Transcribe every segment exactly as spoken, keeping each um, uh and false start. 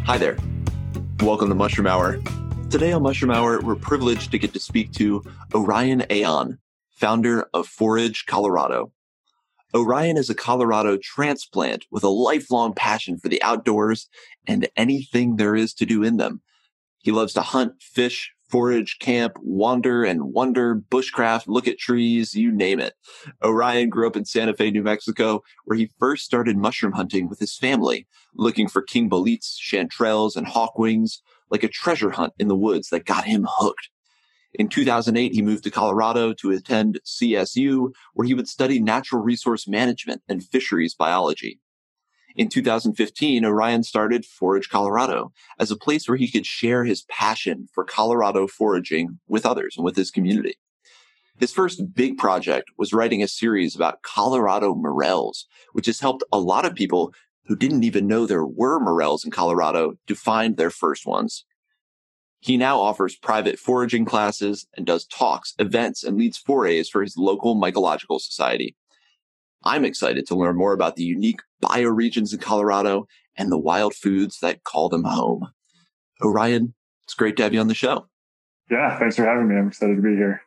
Hi there. Welcome to Mushroom Hour. Today on Mushroom Hour, we're privileged to get to speak to Orion Aon, founder of Forage Colorado. Orion is a Colorado transplant with a lifelong passion for the outdoors and anything there is to do in them. He loves to hunt, fish, forage, camp, wander and wonder, bushcraft, look at trees, you name it. Orion grew up in Santa Fe, New Mexico, where he first started mushroom hunting with his family, looking for king boletes, chanterelles, and hawkwings, like a treasure hunt in the woods that got him hooked. In two thousand eight, he moved to Colorado to attend C S U, where he would study natural resource management and fisheries biology. In two thousand fifteen, Orion started Forage Colorado as a place where he could share his passion for Colorado foraging with others and with his community. His first big project was writing a series about Colorado morels, which has helped a lot of people who didn't even know there were morels in Colorado to find their first ones. He now offers private foraging classes and does talks, events, and leads forays for his local mycological society. I'm excited to learn more about the unique bioregions in Colorado and the wild foods that call them home. Orion, it's great to have you on the show. Yeah, thanks for having me. I'm excited to be here.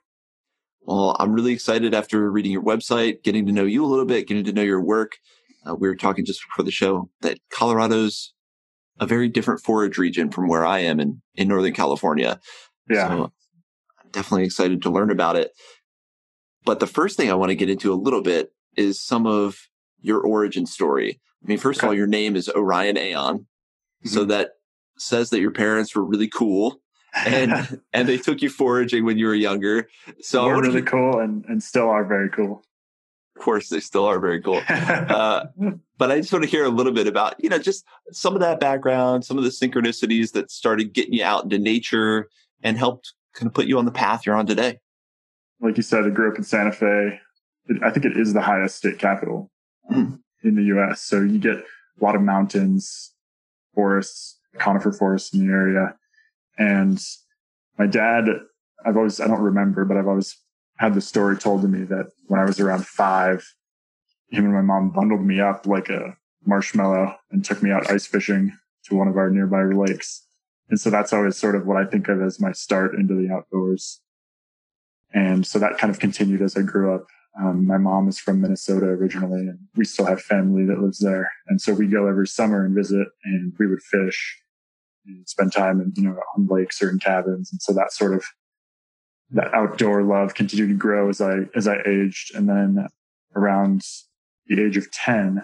Well, I'm really excited after reading your website, getting to know you a little bit, getting to know your work. Uh, we were talking just before the show that Colorado's a very different forage region from where I am in, in Northern California. Yeah. So I'm definitely excited to learn about it. But the first thing I want to get into a little bit is some of your origin story. I mean, first okay. of all, your name is Orion Aon. Mm-hmm. So that says that your parents were really cool and and they took you foraging when you were younger. So We're I really hear, cool and, and still are very cool. Of course, they still are very cool. Uh, but I just want to hear a little bit about, you know, just some of that background, some of the synchronicities that started getting you out into nature and helped kind of put you on the path you're on today. Like you said, I grew up in Santa Fe. It, I think it is the highest state capital um, mm. in the U S. So you get a lot of mountains, forests, conifer forests in the area. And my dad, I've always, I don't remember, but I've always had the story told to me that when I was around five, him and my mom bundled me up like a marshmallow and took me out ice fishing to one of our nearby lakes. And so that's always sort of what I think of as my start into the outdoors. And so that kind of continued as I grew up. Um, my mom is from Minnesota originally, and we still have family that lives there. And so we go every summer and visit, and we would fish and spend time in, you know, on lakes or in cabins. And so that sort of, that outdoor love continued to grow as I, as I aged. And then around the age of ten,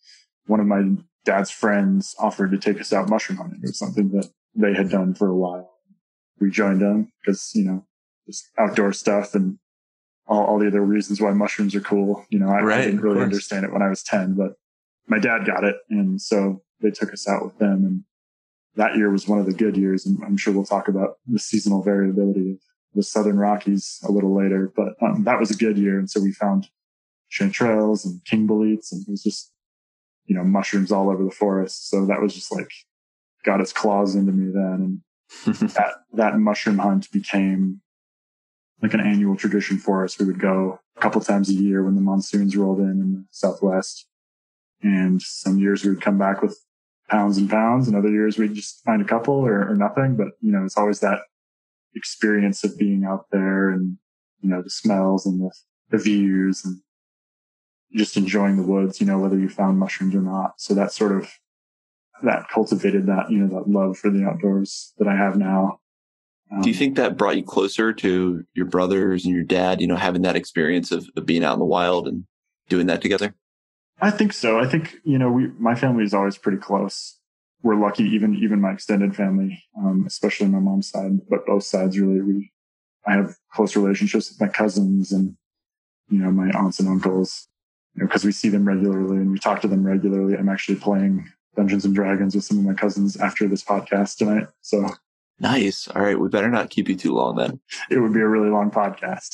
one of my dad's friends offered to take us out mushroom hunting. It was something that they had done for a while. We joined them because, you know, just outdoor stuff and all, all the other reasons why mushrooms are cool. You know, I, right, I didn't really understand it when I was ten, but my dad got it. And so they took us out with them. And that year was one of the good years. And I'm sure we'll talk about the seasonal variability of the Southern Rockies a little later, but um, that was a good year. And so we found chanterelles and king boletes, and it was just, you know, mushrooms all over the forest. So that was just like, got its claws into me then. And that, that mushroom hunt became like an annual tradition for us. We would go a couple times a year when the monsoons rolled in in the Southwest. And some years we would come back with pounds and pounds, and other years we'd just find a couple or, or nothing. But, you know, it's always that experience of being out there and, you know, the smells and the, the views and just enjoying the woods, you know, whether you found mushrooms or not. So that sort of, that cultivated that, you know, that love for the outdoors that I have now. Um, Do you think that brought you closer to your brothers and your dad, you know, having that experience of, of being out in the wild and doing that together? I think so. I think, you know, we, my family is always pretty close. We're lucky, even, even my extended family, um, especially my mom's side, but both sides really, we, I have close relationships with my cousins and, you know, my aunts and uncles, you know, cause we see them regularly and we talk to them regularly. I'm actually playing Dungeons and Dragons with some of my cousins after this podcast tonight. So nice. All right. We better not keep you too long then. It would be a really long podcast.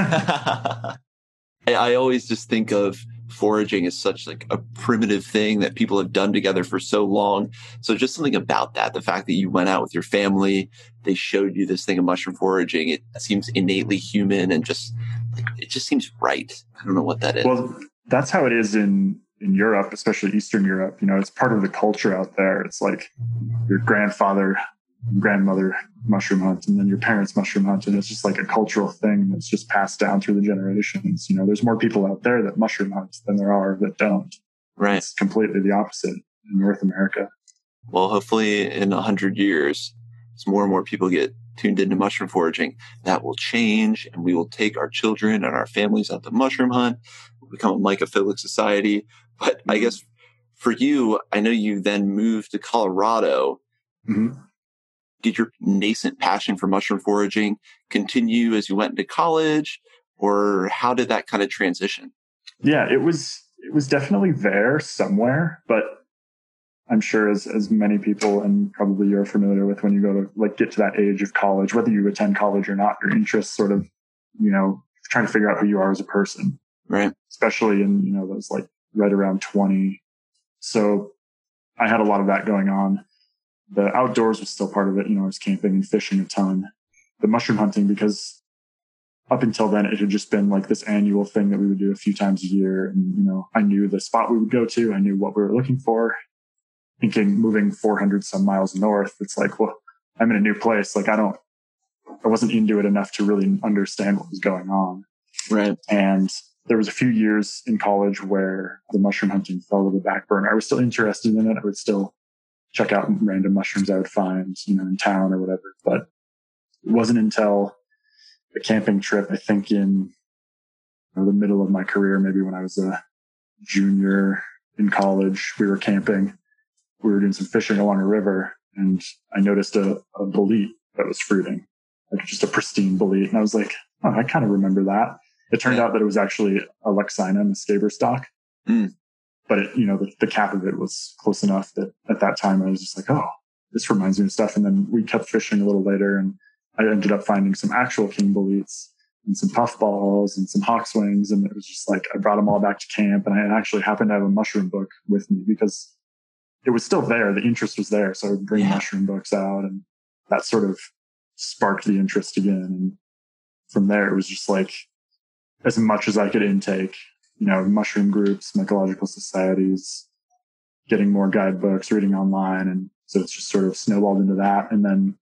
I, I always just think of foraging as such like a primitive thing that people have done together for so long. So just something about that, the fact that you went out with your family, they showed you this thing of mushroom foraging. It seems innately human and just like, it just seems right. I don't know what that is. Well, that's how it is in, in Europe, especially Eastern Europe, you know, it's part of the culture out there. It's like your grandfather, grandmother mushroom hunt, and then your parents mushroom hunt. And it's just like a cultural thing that's just passed down through the generations. You know, there's more people out there that mushroom hunt than there are that don't. Right. It's completely the opposite in North America. Well, hopefully in a hundred years, as more and more people get tuned into mushroom foraging, that will change, and we will take our children and our families out to mushroom hunt. We'll become a mycophilic society. But I guess for you, I know you then moved to Colorado. Mm-hmm. Did your nascent passion for mushroom foraging continue as you went into college, or how did that kind of transition? Yeah, it was it was definitely there somewhere, but I'm sure as as many people, and probably you're familiar with, when you go to like get to that age of college, whether you attend college or not, your interests sort of, you know, trying to figure out who you are as a person. Right. Especially in, you know, those like right around twenty. So I had a lot of that going on. The outdoors was still part of it. You know, I was camping and fishing a ton. The mushroom hunting, because up until then, it had just been like this annual thing that we would do a few times a year. And, you know, I knew the spot we would go to. I knew what we were looking for. Thinking moving four hundred some miles north, it's like, well, I'm in a new place. Like I don't, I wasn't into it enough to really understand what was going on. Right. And there was a few years in college where the mushroom hunting fell to the back burner. I was still interested in it. I would still check out random mushrooms I would find, you know, in town or whatever. But it wasn't until a camping trip, I think in you know, the middle of my career, maybe when I was a junior in college, we were camping. We were doing some fishing along a river, and I noticed a, a bolete that was fruiting, like just a pristine bolete. And I was like, oh, I kind of remember that. It turned yeah. out that it was actually a Lexina, a Scaber stock. Mm. But it, you know, the, the cap of it was close enough that at that time I was just like, oh, this reminds me of stuff. And then we kept fishing a little later, and I ended up finding some actual king boletes and some puffballs and some hawkswings. And it was just like, I brought them all back to camp, and I actually happened to have a mushroom book with me because it was still there. The interest was there. So I would bring yeah. mushroom books out, and that sort of sparked the interest again. And from there, it was just like as much as I could intake, you know, mushroom groups, mycological societies, getting more guidebooks, reading online. And so it's just sort of snowballed into that. And then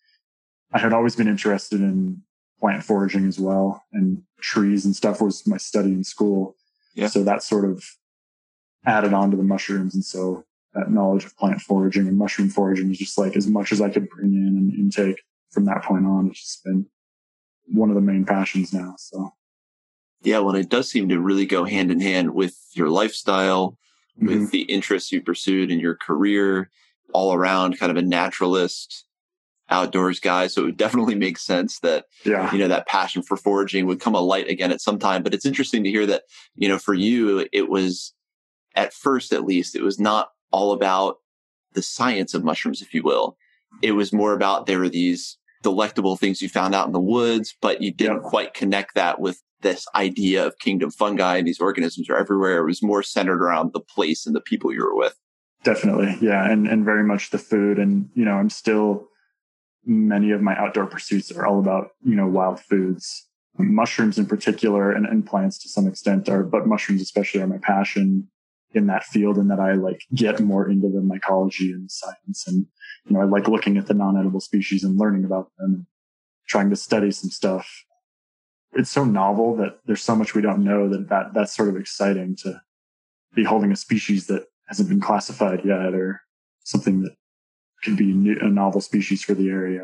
I had always been interested in plant foraging as well. And trees and stuff was my study in school. Yeah. So that sort of added on to the mushrooms. And so that knowledge of plant foraging and mushroom foraging was just like as much as I could bring in and intake from that point on. It's just been one of the main passions now. So. Yeah, well, it does seem to really go hand in hand with your lifestyle, mm-hmm. with the interests you pursued in your career, all around kind of a naturalist, outdoors guy. So it would definitely make sense that, yeah. you know, that passion for foraging would come alight again at some time. But it's interesting to hear that, you know, for you, it was, at first at least, it was not all about the science of mushrooms, if you will. It was more about there were these delectable things you found out in the woods, but you didn't yeah. quite connect that with this idea of kingdom fungi and these organisms are everywhere. It was more centered around the place and the people you were with. Definitely. Yeah. And, and very much the food. And, you know, I'm still, many of my outdoor pursuits are all about, you know, wild foods, mushrooms in particular, and, and plants to some extent are, but mushrooms especially are my passion in that field, and that I like get more into the mycology and science. And, you know, I like looking at the non-edible species and learning about them and trying to study some stuff. It's so novel that there's so much we don't know that, that that's sort of exciting to be holding a species that hasn't been classified yet, or something that could be a novel species for the area.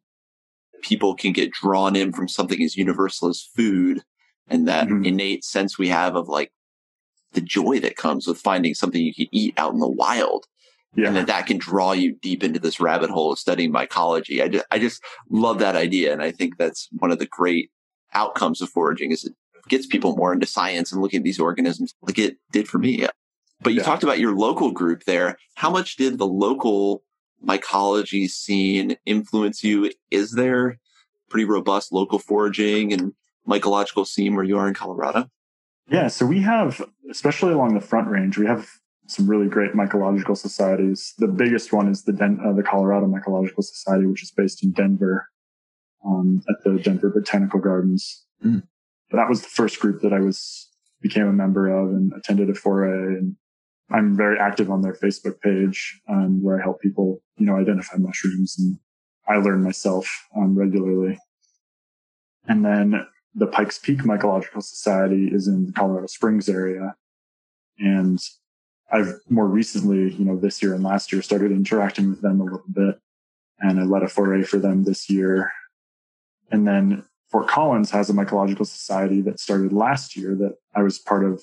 People can get drawn in from something as universal as food, and that mm-hmm. innate sense we have of like the joy that comes with finding something you can eat out in the wild. Yeah. And that that can draw you deep into this rabbit hole of studying mycology. I just, I just love that idea. And I think that's one of the great outcomes of foraging is it gets people more into science and looking at these organisms like it did for me. But you yeah. talked about your local group there. How much did the local mycology scene influence you? Is there pretty robust local foraging and mycological scene where you are in Colorado? Yeah. So we have, especially along the Front Range, we have some really great mycological societies. The biggest one is the Den- uh, the Colorado Mycological Society, which is based in Denver, um, at the Denver Botanical Gardens. Mm. But that was the first group that I was became a member of and attended a foray. And I'm very active on their Facebook page, um, where I help people, you know, identify mushrooms, and I learn myself um, regularly. And then the Pikes Peak Mycological Society is in the Colorado Springs area. And I've more recently, you know, this year and last year started interacting with them a little bit. And I led a foray for them this year. And then Fort Collins has a mycological society that started last year that I was part of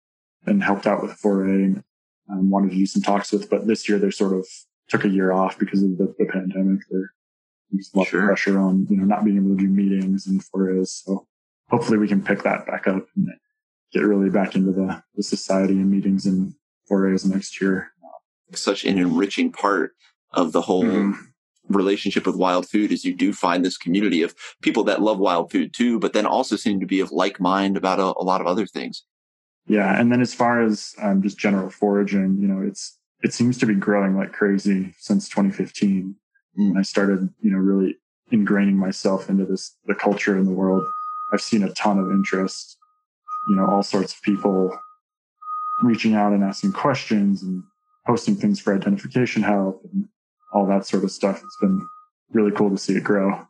and helped out with a foray and um, wanted to do some talks with. But this year they sort of took a year off because of the, the pandemic. There was a lot sure. of pressure on, you know, not being able to do meetings and forays. So hopefully we can pick that back up and get really back into the, the society and meetings and forays next year. Such an enriching part of the whole mm. relationship with wild food is you do find this community of people that love wild food too, but then also seem to be of like mind about a, a lot of other things. Yeah. And then as far as um, just general foraging, you know, it's, it seems to be growing like crazy since twenty fifteen. Mm. I started, you know, really ingraining myself into this, the culture in the world. I've seen a ton of interest, you know, all sorts of people reaching out and asking questions and posting things for identification help and all that sort of stuff. It's been really cool to see it grow.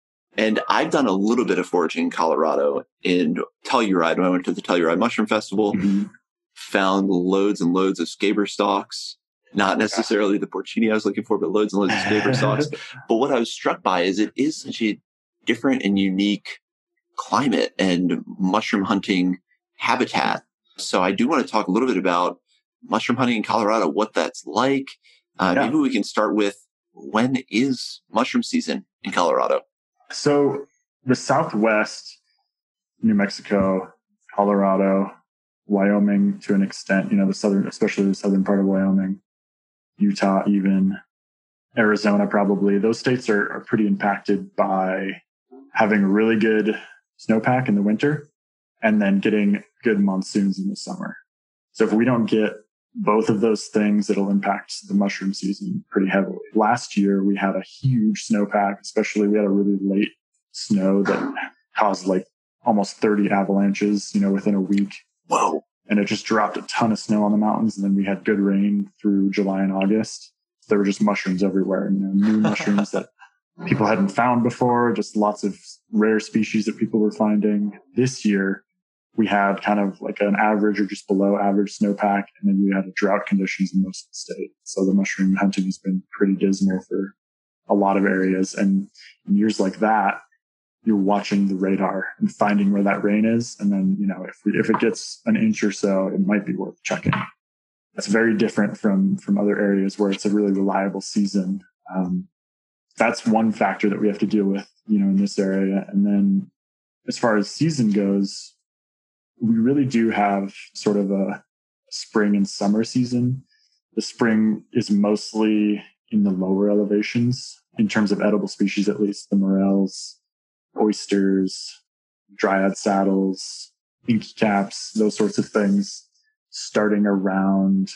And I've done a little bit of foraging in Colorado in Telluride. When I went to the Telluride Mushroom Festival, mm-hmm. found loads and loads of scaber stalks. Not necessarily yeah. the porcini I was looking for, but loads and loads of scaber stalks. But what I was struck by is it is such a different and unique climate and mushroom hunting habitat. So I do want to talk a little bit about mushroom hunting in Colorado, what that's like. Uh, yeah. Maybe we can start with, when is mushroom season in Colorado? So the Southwest, New Mexico, Colorado, Wyoming to an extent, you know, the southern, especially the southern part of Wyoming, Utah, even Arizona, probably. Those states are, are pretty impacted by having really good snowpack in the winter and then getting good monsoons in the summer. So if we don't get both of those things, it'll impact the mushroom season pretty heavily. Last year, we had a huge snowpack, especially we had a really late snow that caused like almost thirty avalanches, you know, within a week. Whoa. And it just dropped a ton of snow on the mountains. And then we had good rain through July and August. There were just mushrooms everywhere, you know, new mushrooms that people hadn't found before, just lots of rare species that people were finding. This year, we had kind of like an average or just below average snowpack, and then we had drought conditions in most of the state. So the mushroom hunting has been pretty dismal for a lot of areas. And in years like that, you're watching the radar and finding where that rain is. And then, you know, if we, if it gets an inch or so, it might be worth checking. That's very different from, from other areas where it's a really reliable season. Um, that's one factor that we have to deal with, you know, in this area. And then as far as season goes, we really do have sort of a spring and summer season. The spring is mostly in the lower elevations in terms of edible species, at least the morels, oysters, dryad saddles, inky caps, those sorts of things, starting around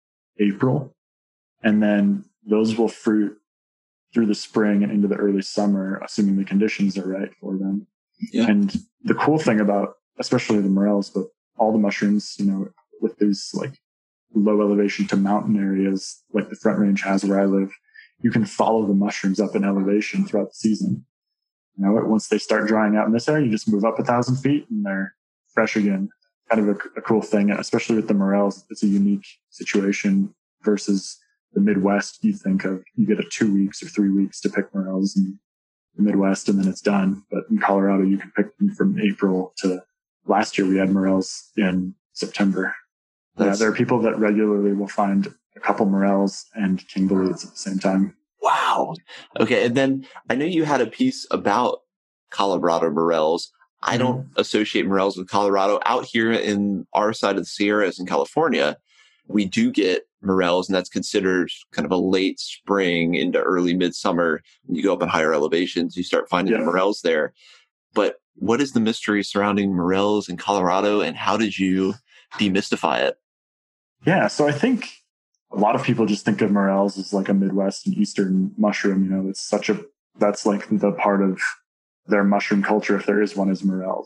April. And then those will fruit through the spring and into the early summer, assuming the conditions are right for them. Yeah. And the cool thing about especially the morels, but all the mushrooms, you know, with these like low elevation to mountain areas, like the Front Range has where I live, you can follow the mushrooms up in elevation throughout the season. You know, once they start drying out in this area, you just move up a thousand feet and they're fresh again. Kind of a, a cool thing, especially with the morels. It's a unique situation versus the Midwest. You think of, you get a two weeks or three weeks to pick morels in the Midwest and then it's done. But in Colorado, you can pick them from April to last year we had morels in September. Yeah, there are people that regularly will find a couple morels and king boletes at the same time. Wow. Okay. And then I know you had a piece about Colorado morels. I don't mm-hmm. associate morels with Colorado. Out here in our side of the Sierras in California, we do get morels, and that's considered kind of a late spring into early midsummer. When you go up in higher elevations, you start finding yeah. the morels there. But what is the mystery surrounding morels in Colorado, and how did you demystify it? Yeah, so I think a lot of people just think of morels as like a Midwest and Eastern mushroom. You know, it's such a, that's like the part of their mushroom culture, if there is one, is morels.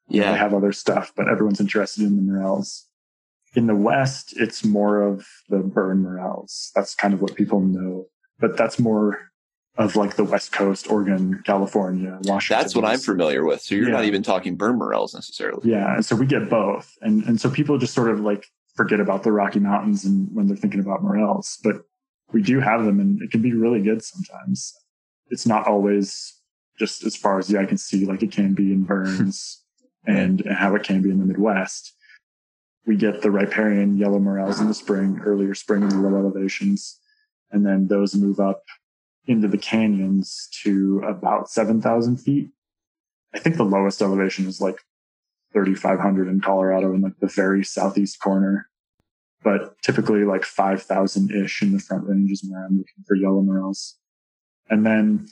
You know, Yeah. they have other stuff, but everyone's interested in the morels. In the West, it's more of the burn morels. That's kind of what people know, but that's more of like the West Coast, Oregon, California, Washington. That's what I'm familiar with. So you're Yeah. not even talking burn morels necessarily. Yeah. And so we get both. And, and so people just sort of like forget about the Rocky Mountains and when they're thinking about morels, but we do have them and it can be really good sometimes. It's not always just as far as the eye can see, like it can be in Burns and, and how it can be in the Midwest. We get the riparian yellow morels in the spring, earlier spring in the low elevations. And then those move up into the canyons to about seven thousand feet. I think the lowest elevation is like thirty-five hundred in Colorado in like the very southeast corner, but typically like five thousand ish in the Front Ranges where I'm looking for yellow morels. And then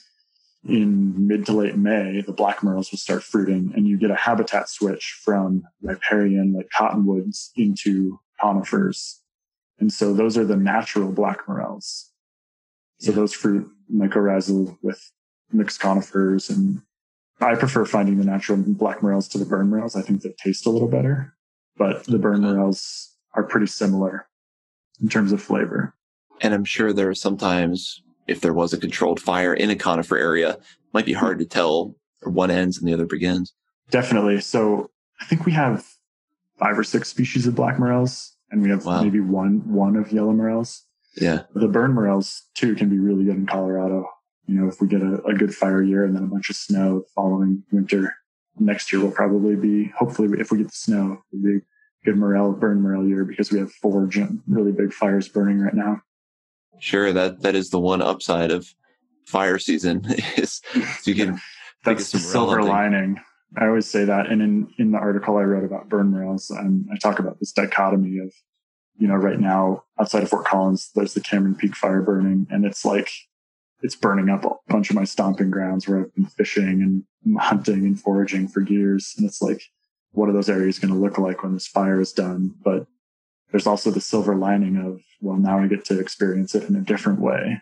in mid to late May, the black morels will start fruiting and you get a habitat switch from riparian like cottonwoods into conifers. And so those are the natural black morels. So yeah. Those fruit mycorrhizal with mixed conifers. And I prefer finding the natural black morels to the burn morels. I think they taste a little better, but the burn morels are pretty similar in terms of flavor. And I'm sure there are sometimes, if there was a controlled fire in a conifer area, it might be hard to tell where one ends and the other begins. Definitely. So I think we have five or six species of black morels, and we have wow. maybe one one of yellow morels. Yeah. The burn morels, too, can be really good in Colorado. You know, if we get a, a good fire year and then a bunch of snow the following winter, next year will probably be, hopefully, if we get the snow, it'll be a good morel, burn morel year because we have four really big fires burning right now. Sure, that that is the one upside of fire season is you can that's the silver lining. I always say that, and in in the article I wrote about burn morels, um, I talk about this dichotomy of, you know, right now outside of Fort Collins, there's the Cameron Peak fire burning, and it's like it's burning up a bunch of my stomping grounds where I've been fishing and hunting and foraging for years, and it's like, what are those areas going to look like when this fire is done? But there's also the silver lining of, well, now I get to experience it in a different way.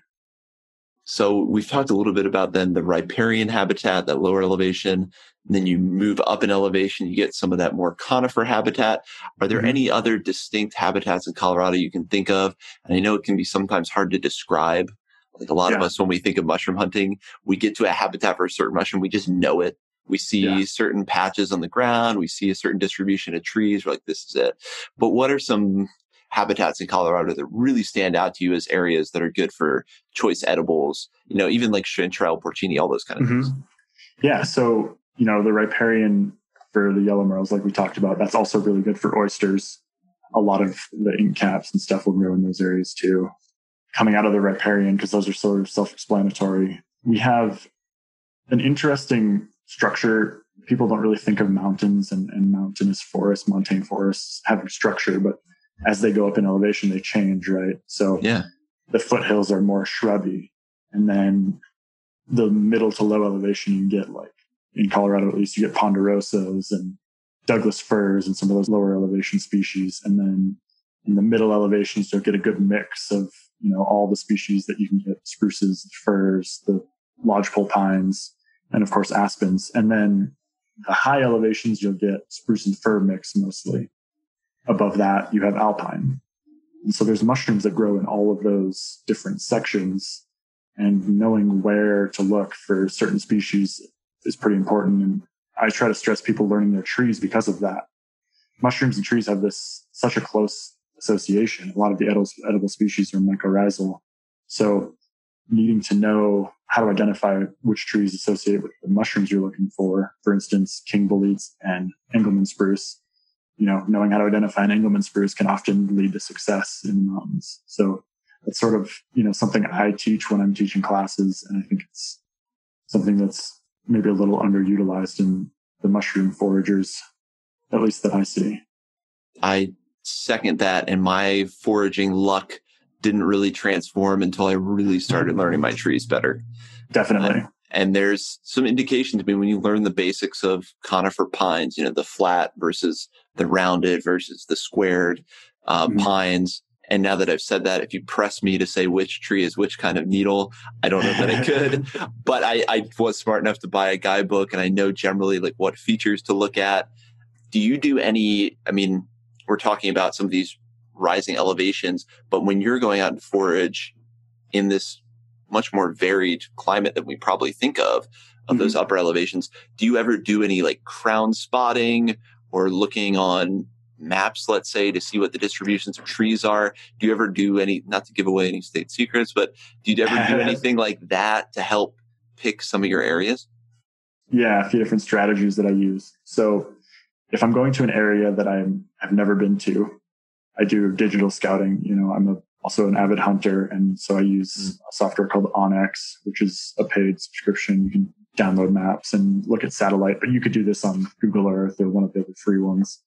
So we've talked a little bit about then the riparian habitat, that lower elevation. And then you move up in elevation, you get some of that more conifer habitat. Are there mm-hmm. any other distinct habitats in Colorado you can think of? And I know it can be sometimes hard to describe. Like a lot yeah. of us, when we think of mushroom hunting, we get to a habitat for a certain mushroom, we just know it. We see yeah. certain patches on the ground. We see a certain distribution of trees. We're like, this is it. But what are some habitats in Colorado that really stand out to you as areas that are good for choice edibles? You know, even like chanterelle, porcini, all those kind of mm-hmm. things. Yeah. So, you know, the riparian for the yellow morels, like we talked about, that's also really good for oysters. A lot of the ink caps and stuff will grow in those areas too. Coming out of the riparian, because those are sort of self-explanatory. We have an interesting structure. People don't really think of mountains and, and mountainous forests, montane forests having structure, but as they go up in elevation, they change, right? So yeah. the foothills are more shrubby. And then the middle to low elevation, you get like, in Colorado at least, you get ponderosas and Douglas firs and some of those lower elevation species. And then in the middle elevations, you'll get a good mix of, you know, all the species that you can get: spruces, firs, the lodgepole pines, and of course aspens. And then the high elevations, you'll get spruce and fir mix mostly. Above that, you have alpine. And so there's mushrooms that grow in all of those different sections, and knowing where to look for certain species is pretty important. And I try to stress people learning their trees because of that. Mushrooms and trees have this such a close association. A lot of the edible, edible species are mycorrhizal. So needing to know how to identify which trees associate with the mushrooms you're looking for, for instance, king boletes and Engelmann spruce, you know, knowing how to identify an Engelmann spruce can often lead to success in the mountains. So that's sort of, you know, something I teach when I'm teaching classes. And I think it's something that's maybe a little underutilized in the mushroom foragers, at least that I see. I second that. And my foraging luck didn't really transform until I really started learning my trees better. Definitely. Uh, and there's some indication to me when you learn the basics of conifer pines, you know, the flat versus the rounded versus the squared uh, mm-hmm. pines. And now that I've said that, if you press me to say which tree is which kind of needle, I don't know that I could. But I, I was smart enough to buy a guidebook, and I know generally like what features to look at. do you do any, I mean, we're talking about some of these rising elevations, but when you're going out to forage in this much more varied climate than we probably think of, of mm-hmm. those upper elevations, do you ever do any like crown spotting or looking on maps, let's say, to see what the distributions of trees are? Do you ever do any, not to give away any state secrets, but do you ever do anything like that to help pick some of your areas? Yeah, a few different strategies that I use. So if I'm going to an area that I'm, I've never been to, I do digital scouting. You know, I'm a, also an avid hunter. And so I use mm. a software called OnX, which is a paid subscription. You can download maps and look at satellite, but you could do this on Google Earth or one of the other free ones.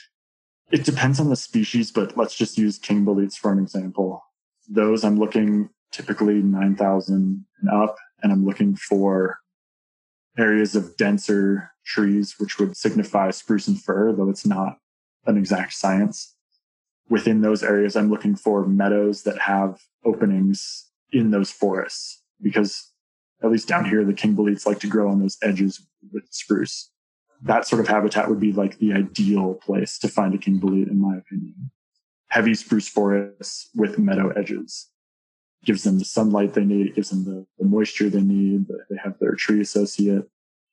It depends on the species, but let's just use king boletes for an example. Those I'm looking typically nine thousand and up, and I'm looking for areas of denser trees, which would signify spruce and fir, though it's not an exact science. Within those areas, I'm looking for meadows that have openings in those forests, because at least down here, the king boletes like to grow on those edges with spruce. That sort of habitat would be like the ideal place to find a king bolete, in my opinion. Heavy spruce forests with meadow edges gives them the sunlight they need. It gives them the, the moisture they need. They have their tree associate.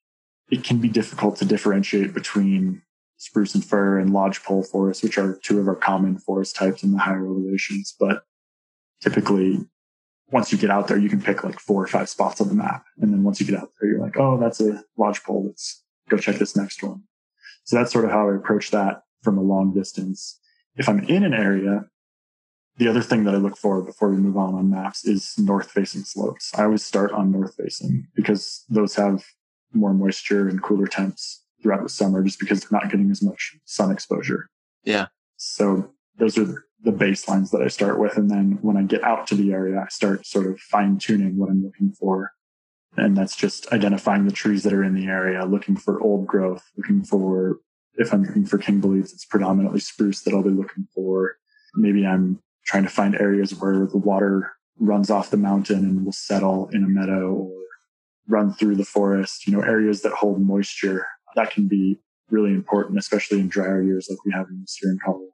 It can be difficult to differentiate between spruce and fir and lodgepole forests, which are two of our common forest types in the higher elevations. But typically, once you get out there, you can pick like four or five spots on the map. And then once you get out there, you're like, oh, that's a lodgepole. Let's go check this next one. So that's sort of how I approach that from a long distance. If I'm in an area, the other thing that I look for before we move on on maps is north-facing slopes. I always start on north-facing because those have more moisture and cooler temps throughout the summer, just because they're not getting as much sun exposure. Yeah. So those are the baselines that I start with. And then when I get out to the area, I start sort of fine-tuning what I'm looking for. And that's just identifying the trees that are in the area, looking for old growth, looking for, if I'm looking for king boletes, it's predominantly spruce that I'll be looking for. Maybe I'm trying to find areas where the water runs off the mountain and will settle in a meadow or run through the forest, you know, areas that hold moisture. That can be really important, especially in drier years like we have in this year in Colorado.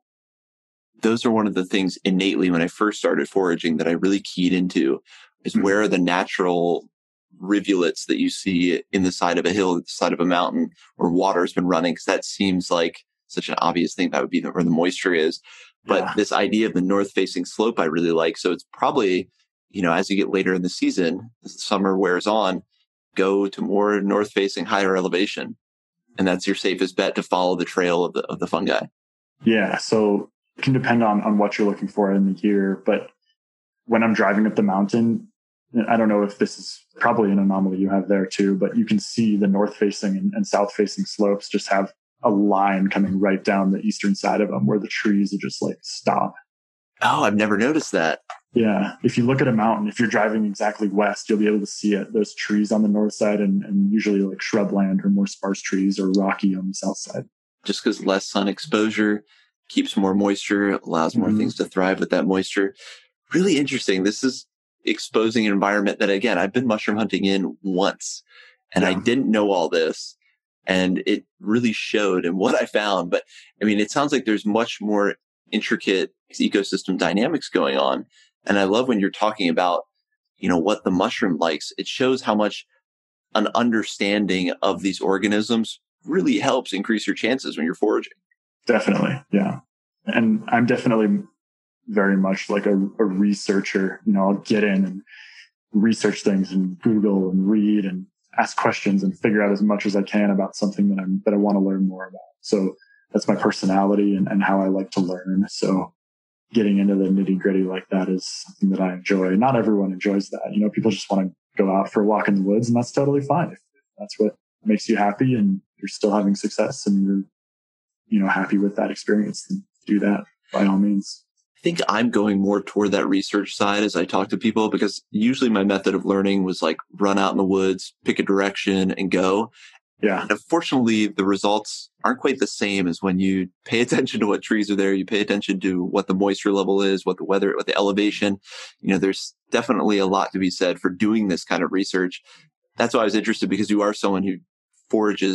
Those are one of the things innately when I first started foraging that I really keyed into is mm-hmm. where are the natural rivulets that you see in the side of a hill, the side of a mountain where water's been running, because that seems like such an obvious thing. That would be where the moisture is. But yeah. This idea of the north-facing slope I really like. So it's probably, you know, as you get later in the season, as the summer wears on, go to more north-facing, higher elevation. And that's your safest bet to follow the trail of the of the fungi. Yeah. So it can depend on, on what you're looking for in the year. But when I'm driving up the mountain, I don't know if this is probably an anomaly you have there too, but you can see the north-facing and, and south-facing slopes just have a line coming right down the eastern side of them where the trees are just like stop. Oh, I've never noticed that. Yeah. If you look at a mountain, if you're driving exactly west, you'll be able to see it. There's trees on the north side and, and usually like shrubland or more sparse trees or rocky on the south side. Just because less sun exposure keeps more moisture, allows more mm-hmm. things to thrive with that moisture. Really interesting. This is exposing an environment that, again, I've been mushroom hunting in once and yeah. I didn't know all this. And it really showed in what I found. But I mean, it sounds like there's much more intricate ecosystem dynamics going on. And I love when you're talking about, you know, what the mushroom likes. It shows how much an understanding of these organisms really helps increase your chances when you're foraging. Definitely. Yeah. And I'm definitely very much like a, a researcher. You know, I'll get in and research things and Google and read and ask questions and figure out as much as I can about something that I'm, that I want to learn more about. So that's my personality and, and how I like to learn. So getting into the nitty gritty like that is something that I enjoy. Not everyone enjoys that. You know, people just want to go out for a walk in the woods and that's totally fine. If that's what makes you happy and you're still having success and you're, you know, happy with that experience, then do that by all means. I think I'm going more toward that research side as I talk to people, because usually my method of learning was like run out in the woods, pick a direction and go. Yeah. And unfortunately, the results aren't quite the same as when you pay attention to what trees are there. You pay attention to what the moisture level is, what the weather, what the elevation. You know, there's definitely a lot to be said for doing this kind of research. That's why I was interested, because you are someone who forages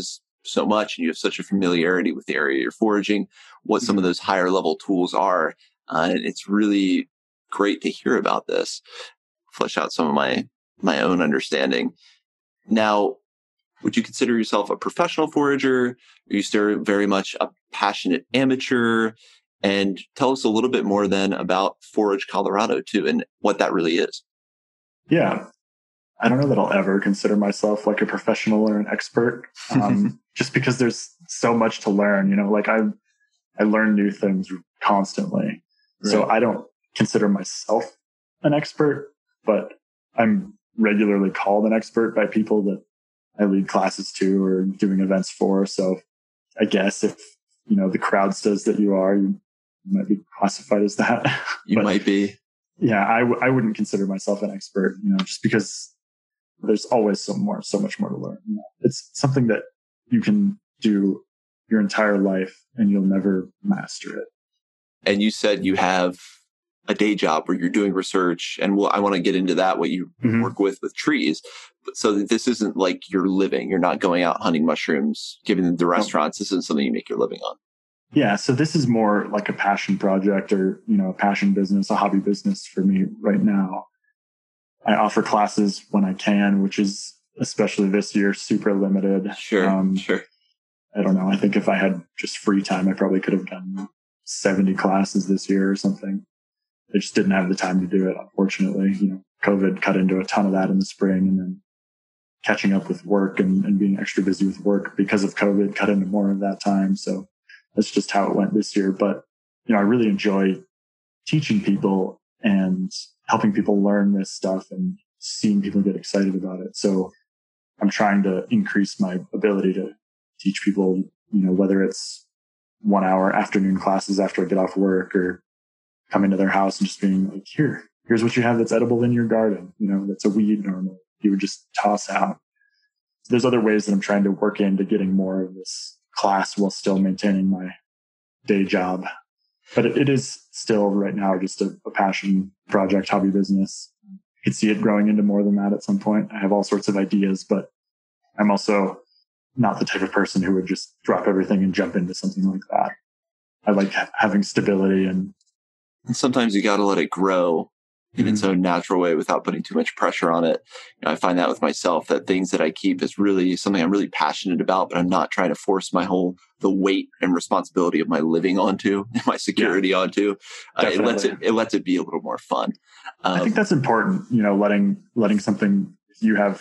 so much and you have such a familiarity with the area you're foraging, what some of those higher level tools are. Uh, and it's really great to hear about this, flesh out some of my, my own understanding. Now, would you consider yourself a professional forager? Are you still very much a passionate amateur? And tell us a little bit more then about Forage Colorado too, and what that really is. Yeah. I don't know that I'll ever consider myself like a professional or an expert, um, just because there's so much to learn. You know, like I, I learn new things constantly. Right. So I don't consider myself an expert, but I'm regularly called an expert by people that I lead classes to or doing events for. So I guess if, you know, the crowd says that you are, you might be classified as that. You but, might be. Yeah, I, w- I wouldn't consider myself an expert, you know, just because there's always so more, so much more to learn. You know? It's something that you can do your entire life and you'll never master it. And you said you have a day job where you're doing research, and we'll, I want to get into that, what you mm-hmm. work with with trees. But so that this isn't like you're living, you're not going out hunting mushrooms, giving the restaurants. This isn't something you make your living on. Yeah. So this is more like a passion project or, you know, a passion business, a hobby business for me right now. I offer classes when I can, which is especially this year, super limited. Sure. Um, sure. I don't know. I think if I had just free time, I probably could have done seventy classes this year or something. I just didn't have the time to do it, unfortunately. You know, COVID cut into a ton of that in the spring, and then catching up with work and, and being extra busy with work because of COVID cut into more of that time. So that's just how it went this year. But, you know, I really enjoy teaching people and helping people learn this stuff and seeing people get excited about it. So I'm trying to increase my ability to teach people, you know, whether it's one hour afternoon classes after I get off work or coming to their house and just being like, here, here's what you have that's edible in your garden. You know, that's a weed normally you would just toss out. There's other ways that I'm trying to work into getting more of this class while still maintaining my day job. But it, it is still right now just a, a passion project, hobby business. I could see it growing into more than that at some point. I have all sorts of ideas, but I'm also not the type of person who would just drop everything and jump into something like that. I like ha- having stability and And sometimes you got to let it grow in mm-hmm. its own natural way without putting too much pressure on it. You know, I find that with myself, that things that I keep is really something I'm really passionate about, but I'm not trying to force my whole, the weight and responsibility of my living onto, my security yeah, onto. Uh, it lets it, it lets it be a little more fun. Um, I think that's important, you know, letting, letting something, you have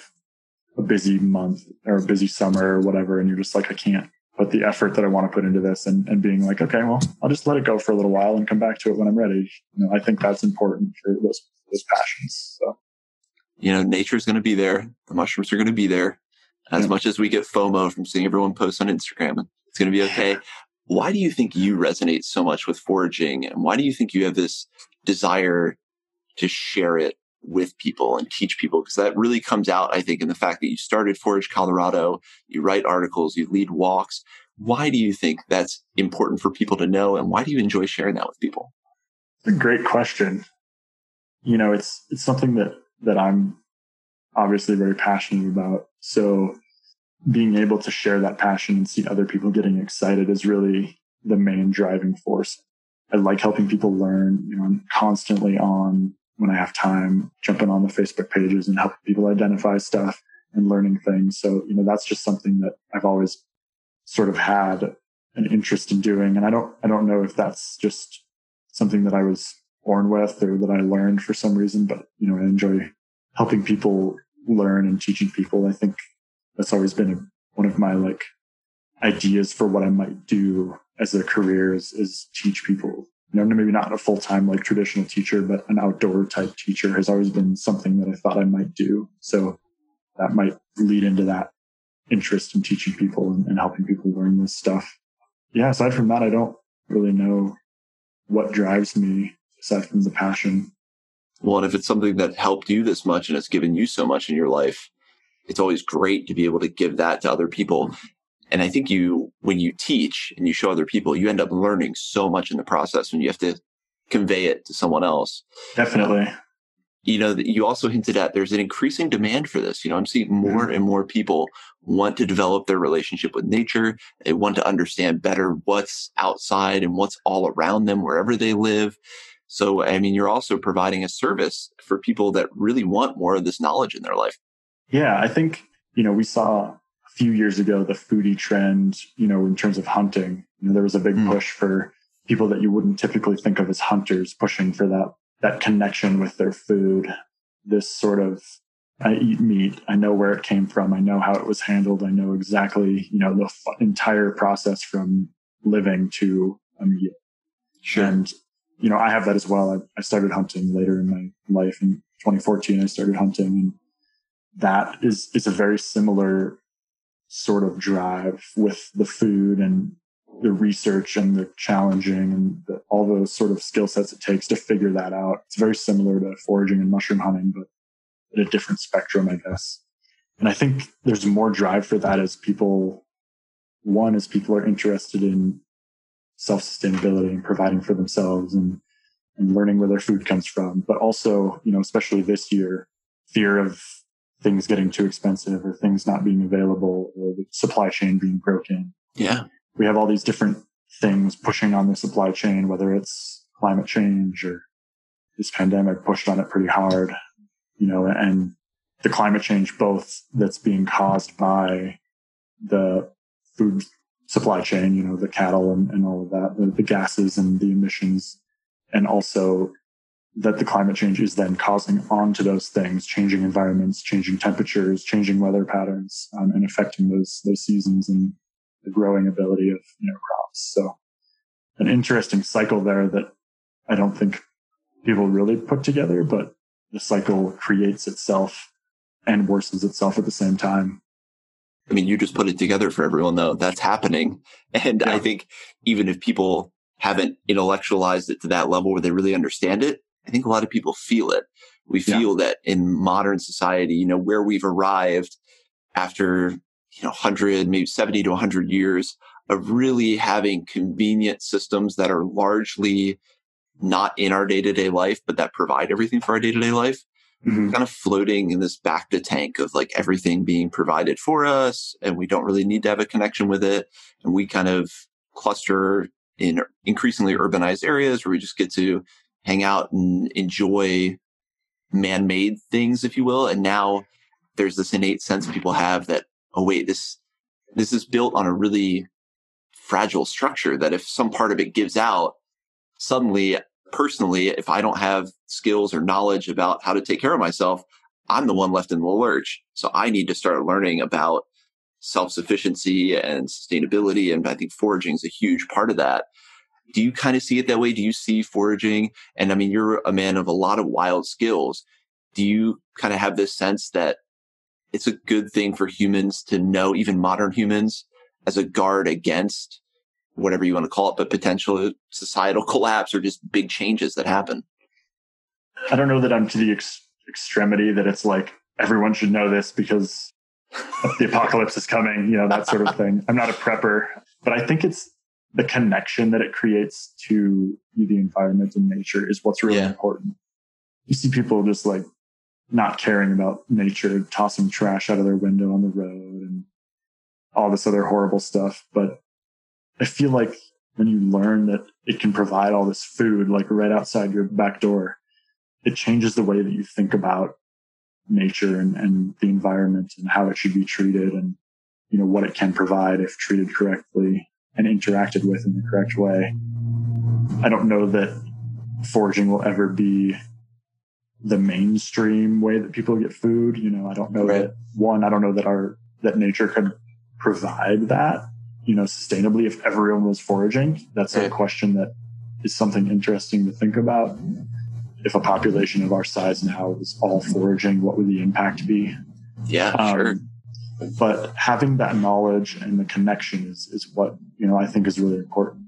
a busy month or a busy summer or whatever, and you're just like, I can't put the effort that I want to put into this, and, and being like, okay, well, I'll just let it go for a little while and come back to it when I'm ready. You know, I think that's important for those, those passions. So, you know, nature's going to be there. The mushrooms are going to be there. As yeah. much as we get FOMO from seeing everyone post on Instagram, it's going to be okay. Why do you think you resonate so much with foraging? And why do you think you have this desire to share it with people and teach people? Because that really comes out, I think, in the fact that you started Forage Colorado, you write articles, you lead walks. Why do you think that's important for people to know? And why do you enjoy sharing that with people? It's a great question. You know, it's, it's something that, that I'm obviously very passionate about. So being able to share that passion and see other people getting excited is really the main driving force. I like helping people learn. You know, I'm constantly on, when I have time, jumping on the Facebook pages and helping people identify stuff and learning things. So, you know, that's just something that I've always sort of had an interest in doing. And I don't, I don't know if that's just something that I was born with or that I learned for some reason, but, you know, I enjoy helping people learn and teaching people. I think that's always been a, one of my like ideas for what I might do as a career is, is teach people. You know, maybe not a full-time like traditional teacher, but an outdoor type teacher has always been something that I thought I might do. So that might lead into that interest in teaching people and, and helping people learn this stuff. Yeah, aside from that, I don't really know what drives me aside from the passion. Well, and if it's something that helped you this much and it's given you so much in your life, it's always great to be able to give that to other people. And I think you, when you teach and you show other people, you end up learning so much in the process when you have to convey it to someone else. Definitely. you know, you also hinted at there's an increasing demand for this. You know, I'm seeing more mm-hmm. and more people want to develop their relationship with nature. They want to understand better what's outside and what's all around them wherever they live. So, I mean, you're also providing a service for people that really want more of this knowledge in their life. Yeah, I think, you know, we saw a few years ago the foodie trend, you know, in terms of hunting. You know, there was a big mm. push for people that you wouldn't typically think of as hunters, pushing for that that connection with their food. This sort of, I eat meat, I know where it came from, I know how it was handled, I know exactly, you know, the f- entire process from living to a meal. Sure. And, you know, I have that as well. I, I started hunting later in my life. In twenty fourteen, I started hunting, and that is, is a very similar sort of drive with the food and the research and the challenging and the, all those sort of skill sets it takes to figure that out. It's very similar to foraging and mushroom hunting, but at a different spectrum, I guess. And I think there's more drive for that as people, one, as people are interested in self-sustainability and providing for themselves and, and learning where their food comes from. But also, you know, especially this year, fear of things getting too expensive or things not being available or the supply chain being broken. Yeah. We have all these different things pushing on the supply chain, whether it's climate change or this pandemic pushed on it pretty hard, you know, and the climate change, both that's being caused by the food supply chain, you know, the cattle and, and all of that, the, the gases and the emissions, and also that the climate change is then causing onto those things, changing environments, changing temperatures, changing weather patterns, um, and affecting those those seasons and the growing ability of, you know, crops. So an interesting cycle there that I don't think people really put together, but the cycle creates itself and worsens itself at the same time. I mean, you just put it together for everyone, though. That's happening. And yeah. I think even if people haven't intellectualized it to that level where they really understand it, I think a lot of people feel it. We feel yeah. that in modern society, you know, where we've arrived after, you know, one hundred, maybe seventy to one hundred years of really having convenient systems that are largely not in our day-to-day life, but that provide everything for our day-to-day life. Mm-hmm. Kind of floating in this back to tank of like everything being provided for us, and we don't really need to have a connection with it. And we kind of cluster in increasingly urbanized areas where we just get to hang out and enjoy man-made things, if you will. And now there's this innate sense people have that, oh wait, this this is built on a really fragile structure that if some part of it gives out, suddenly, personally, if I don't have skills or knowledge about how to take care of myself, I'm the one left in the lurch. So I need to start learning about self-sufficiency and sustainability. And I think foraging is a huge part of that. Do you kind of see it that way? Do you see foraging? And I mean, you're a man of a lot of wild skills. Do you kind of have this sense that it's a good thing for humans to know, even modern humans, as a guard against whatever you want to call it, but potential societal collapse or just big changes that happen? I don't know that I'm to the ex- extremity that it's like, everyone should know this because the apocalypse is coming, you know, that sort of thing. I'm not a prepper, but I think it's the connection that it creates to the environment and nature is what's really yeah. important. You see people just like not caring about nature, tossing trash out of their window on the road and all this other horrible stuff. But I feel like when you learn that it can provide all this food, like right outside your back door, it changes the way that you think about nature and, and the environment and how it should be treated and, you know, what it can provide if treated correctly and interacted with in the correct way. I don't know that foraging will ever be the mainstream way that people get food. You know, I don't know right. that one, I don't know that our, that nature could provide that, you know, sustainably if everyone was foraging. That's right. a question that is something interesting to think about. If a population of our size now was all foraging, what would the impact be? Yeah, um, sure. But having that knowledge and the connection is, is what, you know, I think is really important.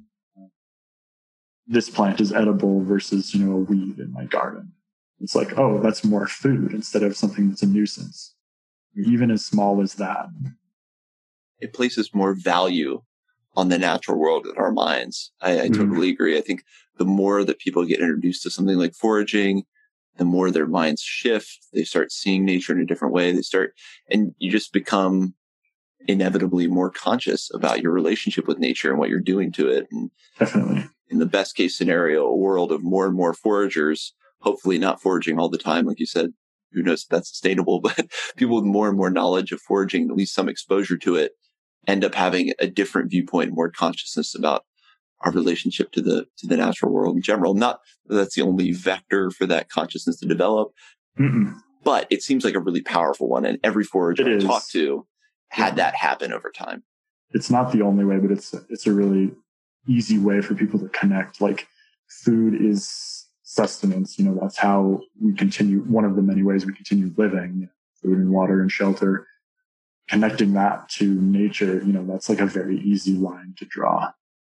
This plant is edible versus, you know, a weed in my garden. It's like, oh, that's more food instead of something that's a nuisance. Even as small as that. It places more value on the natural world in our minds. I, I mm-hmm. totally agree. I think the more that people get introduced to something like foraging, the more their minds shift. They start seeing nature in a different way. They start, and you just become inevitably more conscious about your relationship with nature and what you're doing to it. And definitely, in the best case scenario, a world of more and more foragers, hopefully not foraging all the time, like you said. Who knows if that's sustainable, but people with more and more knowledge of foraging, at least some exposure to it, end up having a different viewpoint, more consciousness about our relationship to the to the natural world in general. Not that that's the only vector for that consciousness to develop, Mm-mm. but it seems like a really powerful one. And every forager I talked to had yeah. that happen over time. It's not the only way, but it's it's a really easy way for people to connect. Like, food is sustenance. You know, that's how we continue. One of the many ways we continue living, you know, food and water and shelter. Connecting that to nature, you know, that's like a very easy line to draw.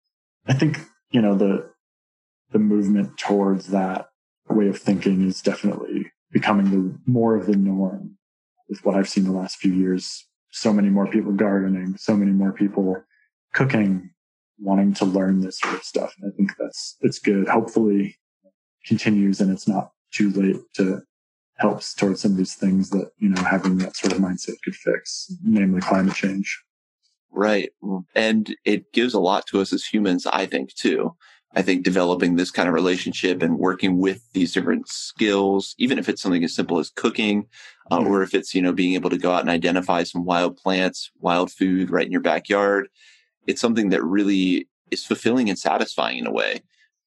I think, you know, the the movement towards that way of thinking is definitely becoming the more of the norm with what I've seen the last few years. So many more people gardening, so many more people cooking, wanting to learn this sort of stuff. And I think that's, it's good. Hopefully continues and it's not too late to help towards some of these things that, you know, having that sort of mindset could fix, namely climate change. Right. And it gives a lot to us as humans, I think, too. I think developing this kind of relationship and working with these different skills, even if it's something as simple as cooking, uh, mm-hmm. or if it's, you know, being able to go out and identify some wild plants, wild food right in your backyard, it's something that really is fulfilling and satisfying in a way.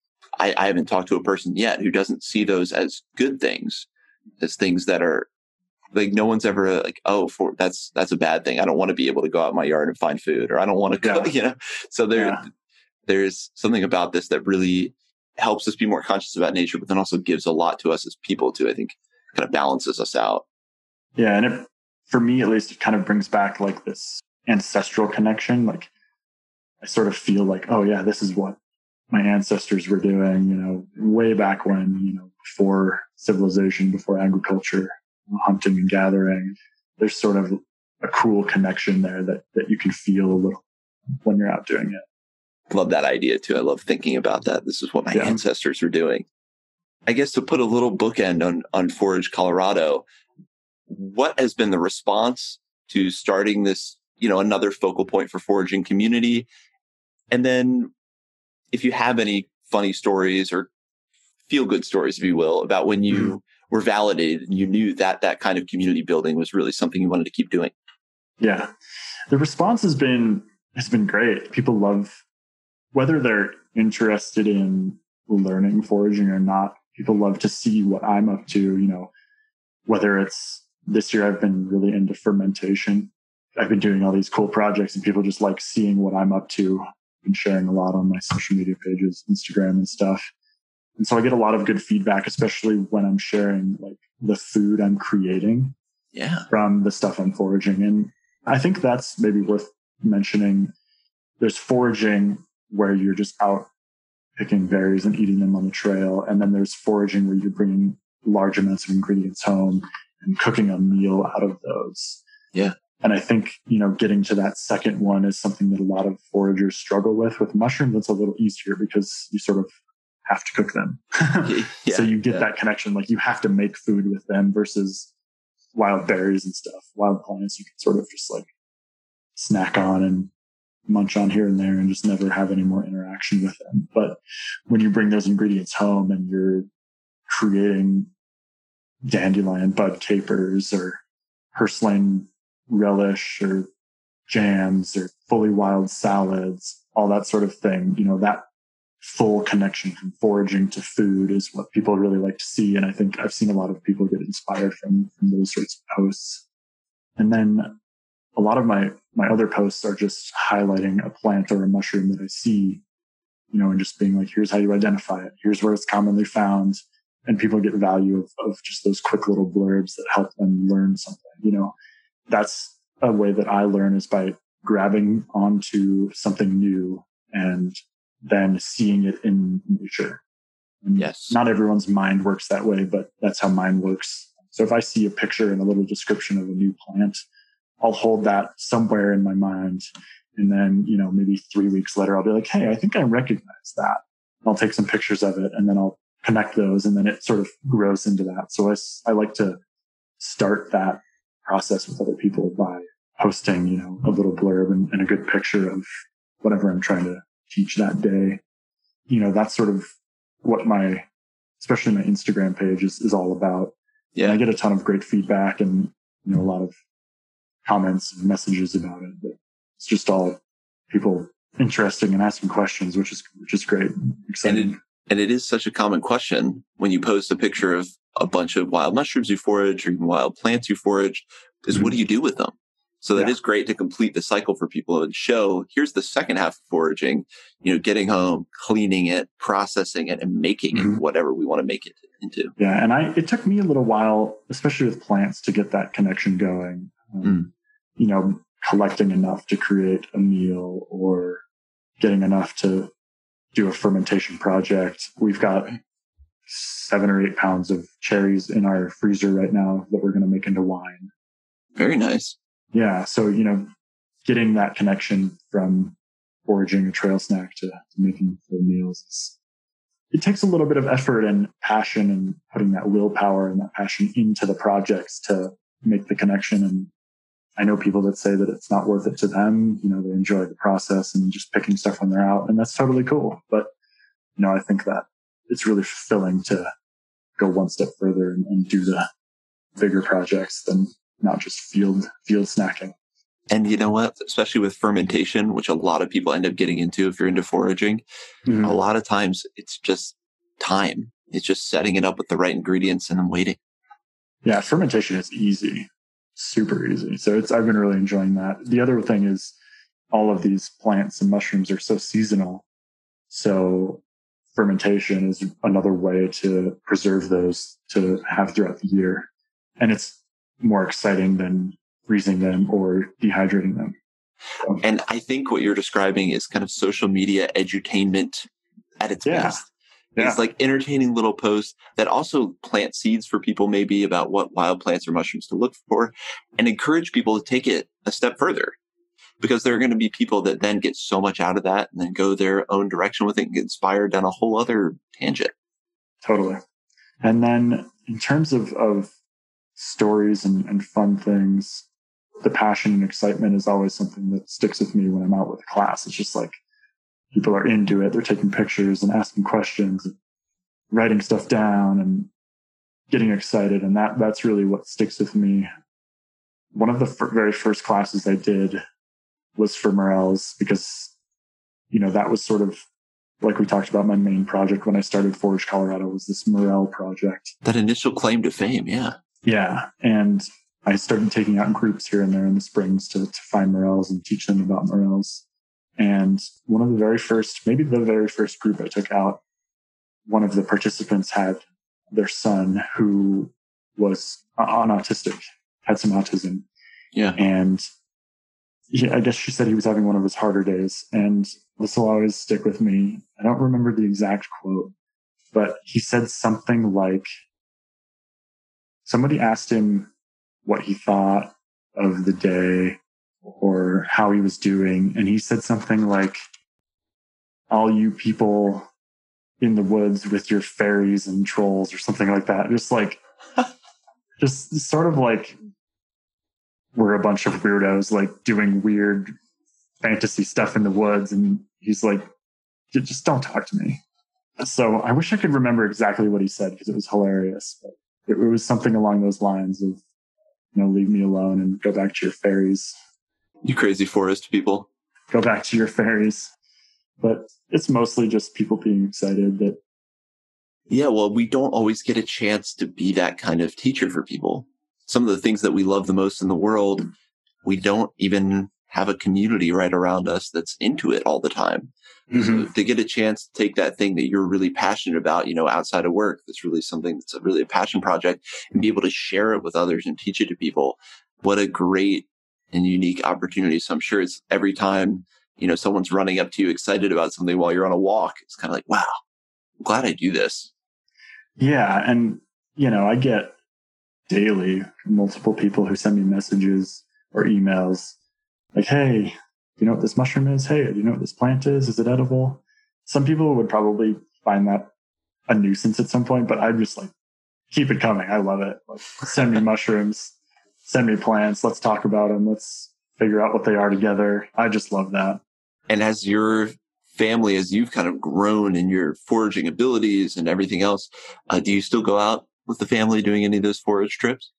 I, I haven't talked to a person yet who doesn't see those as good things, as things that are like, no one's ever like, oh, for that's, that's a bad thing. I don't want to be able to go out in my yard and find food, or I don't want to cook, yeah. you know? So there, yeah. there's something about this that really helps us be more conscious about nature, but then also gives a lot to us as people too. I think kind of balances us out. Yeah. And it, for me, at least, it kind of brings back like this ancestral connection. Like, I sort of feel like, oh yeah, this is what my ancestors were doing, you know, way back when, you know, before civilization, before agriculture, hunting and gathering. There's sort of a cool connection there that, that you can feel a little when you're out doing it. Love that idea too. I love thinking about that. This is what my yeah. ancestors were doing. I guess to put a little bookend on, on Forage Colorado, what has been the response to starting this, you know, another focal point for foraging community? And then if you have any funny stories or feel good stories, if you will, about when you mm-hmm. were validated and you knew that that kind of community building was really something you wanted to keep doing. Yeah. The response has been, has been great. People love, whether they're interested in learning foraging or not, people love to see what I'm up to, you know, whether it's this year I've been really into fermentation. I've been doing all these cool projects and people just like seeing what I'm up to. I've been sharing a lot on my social media pages, Instagram and stuff. And so I get a lot of good feedback, especially when I'm sharing like the food I'm creating yeah. from the stuff I'm foraging. And I think that's maybe worth mentioning. There's foraging where you're just out picking berries and eating them on the trail. And then there's foraging where you're bringing large amounts of ingredients home and cooking a meal out of those. Yeah. And I think, you know, getting to that second one is something that a lot of foragers struggle with. With mushrooms, it's a little easier because you sort of have to cook them. yeah, so you get yeah. that connection. Like you have to make food with them versus wild berries and stuff. Wild plants, you can sort of just like snack on and munch on here and there and just never have any more interaction with them. But when you bring those ingredients home and you're creating dandelion bud capers or purslane relish or jams or fully wild salads, all that sort of thing, you know, that full connection from foraging to food is what people really like to see. And I think I've seen a lot of people get inspired from, from those sorts of posts. And then a lot of my, my other posts are just highlighting a plant or a mushroom that I see, you know, and just being like, here's how you identify it. Here's where it's commonly found. And people get value of, of just those quick little blurbs that help them learn something. You know, that's a way that I learn is by grabbing onto something new and then seeing it in nature. And yes. Not everyone's mind works that way, but that's how mine works. So if I see a picture and a little description of a new plant, I'll hold that somewhere in my mind. And then, you know, maybe three weeks later, I'll be like, hey, I think I recognize that. I'll take some pictures of it and then I'll connect those, and then it sort of grows into that. So I, I like to start that process with other people by posting, you know, a little blurb and, and a good picture of whatever I'm trying to teach that day. You know, that's sort of what my, especially my Instagram page is, is all about. Yeah. And I get a ton of great feedback and, you know, a lot of comments and messages about it. But it's just all people interesting and asking questions, which is, which is great. Exciting. And it, and it is such a common question when you post a picture of a bunch of wild mushrooms you forage or even wild plants you forage, is mm-hmm. what do you do with them? So that yeah. is great to complete the cycle for people and show, here's the second half of foraging, you know, getting home, cleaning it, processing it, and making mm-hmm. it whatever we want to make it into. Yeah. And I, it took me a little while, especially with plants, to get that connection going. Um, mm. You know, collecting enough to create a meal or getting enough to do a fermentation project. We've got seven or eight pounds of cherries in our freezer right now that we're going to make into wine. Very nice. Yeah. So, you know, getting that connection from foraging a trail snack to, to making full meals, is, it takes a little bit of effort and passion and putting that willpower and that passion into the projects to make the connection. And I know people that say that it's not worth it to them. You know, they enjoy the process and just picking stuff when they're out, and that's totally cool. But, you know, I think that it's really fulfilling to go one step further and, and do the bigger projects than not just field, field snacking. And you know what? Especially with fermentation, which a lot of people end up getting into if you're into foraging, mm-hmm. a lot of times it's just time. It's just setting it up with the right ingredients and then waiting. Yeah, fermentation is easy. Super easy. So it's, I've been really enjoying that. The other thing is all of these plants and mushrooms are so seasonal. So fermentation is another way to preserve those to have throughout the year. And it's more exciting than freezing them or dehydrating them. So. And I think what you're describing is kind of social media edutainment at its yeah. best. Yeah. It's like entertaining little posts that also plant seeds for people maybe about what wild plants or mushrooms to look for, and encourage people to take it a step further, because there are going to be people that then get so much out of that and then go their own direction with it and get inspired down a whole other tangent. Totally. And then in terms of, of stories and, and fun things, the passion and excitement is always something that sticks with me when I'm out with a class. It's just like, people are into it. They're taking pictures and asking questions, and writing stuff down and getting excited. And that, that's really what sticks with me. One of the f- very first classes I did was for morels, because, you know, that was sort of like we talked about, my main project when I started Forage Colorado was this morel project. That initial claim to fame. Yeah. Yeah. And I started taking out groups here and there in the springs to, to find morels and teach them about morels. And one of the very first, maybe the very first group I took out, one of the participants had their son who was on autistic, had some autism. Yeah. And he, I guess she said he was having one of his harder days. And this will always stick with me. I don't remember the exact quote, but he said something like, somebody asked him what he thought of the day or how he was doing. And he said something like, all you people in the woods with your fairies and trolls, or something like that. Just like, just sort of like we're a bunch of weirdos, like doing weird fantasy stuff in the woods. And he's like, just don't talk to me. So I wish I could remember exactly what he said, because it was hilarious. But it, it was something along those lines of, you know, leave me alone and go back to your fairies. You crazy forest people. Go back to your fairies. But it's mostly just people being excited that. Yeah, well, we don't always get a chance to be that kind of teacher for people. Some of the things that we love the most in the world, we don't even have a community right around us that's into it all the time. Mm-hmm. So to get a chance to take that thing that you're really passionate about, you know, outside of work, that's really something that's a really a passion project, and be able to share it with others and teach it to people. What a great and unique opportunity. So I'm sure it's every time, you know, someone's running up to you excited about something while you're on a walk, it's kind of like, wow, I'm glad I do this. Yeah. And, you know, I get daily multiple people who send me messages or emails like, hey, do you know what this mushroom is? Hey, do you know what this plant is? Is it edible? Some people would probably find that a nuisance at some point, but I'm just like, keep it coming. I love it. Like, send me mushrooms, send me plants. Let's talk about them. Let's figure out what they are together. I just love that. And as your family, as you've kind of grown in your foraging abilities and everything else, uh, do you still go out with the family doing any of those forage trips?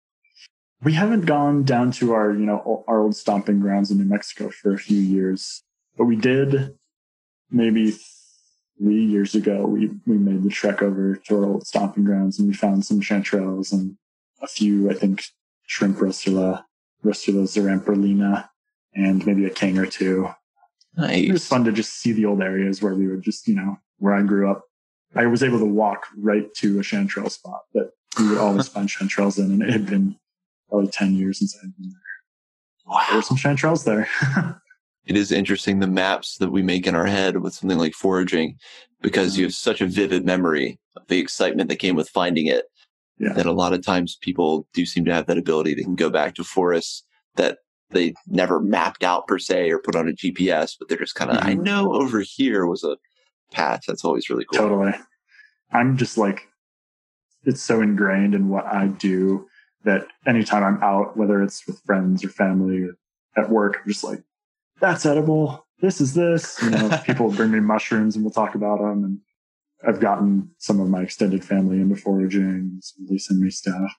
We haven't gone down to our, you know, our old stomping grounds in New Mexico for a few years, but we did maybe three years ago. We we made the trek over to our old stomping grounds, and we found some chanterelles and a few, I think, shrimp rustula, rustula zaramperlina, and maybe a king or two. Nice. It was fun to just see the old areas where we would just, you know, where I grew up. I was able to walk right to a chanterelle spot that we would always find chanterelles in, and it had been probably ten years since I had been there. Wow. There were some chanterelles there. It is interesting, the maps that we make in our head with something like foraging, because you have such a vivid memory of the excitement that came with finding it. Yeah. That a lot of times people do seem to have that ability. They can go back to forests that they never mapped out per se or put on a G P S, but they're just kind of, mm-hmm. I know over here was a path. That's always really cool. Totally. I'm just like, it's so ingrained in what I do that anytime I'm out, whether it's with friends or family or at work, I'm just like, that's edible. This is this. You know, people bring me mushrooms and we'll talk about them. And I've gotten some of my extended family into foraging. So they send me stuff.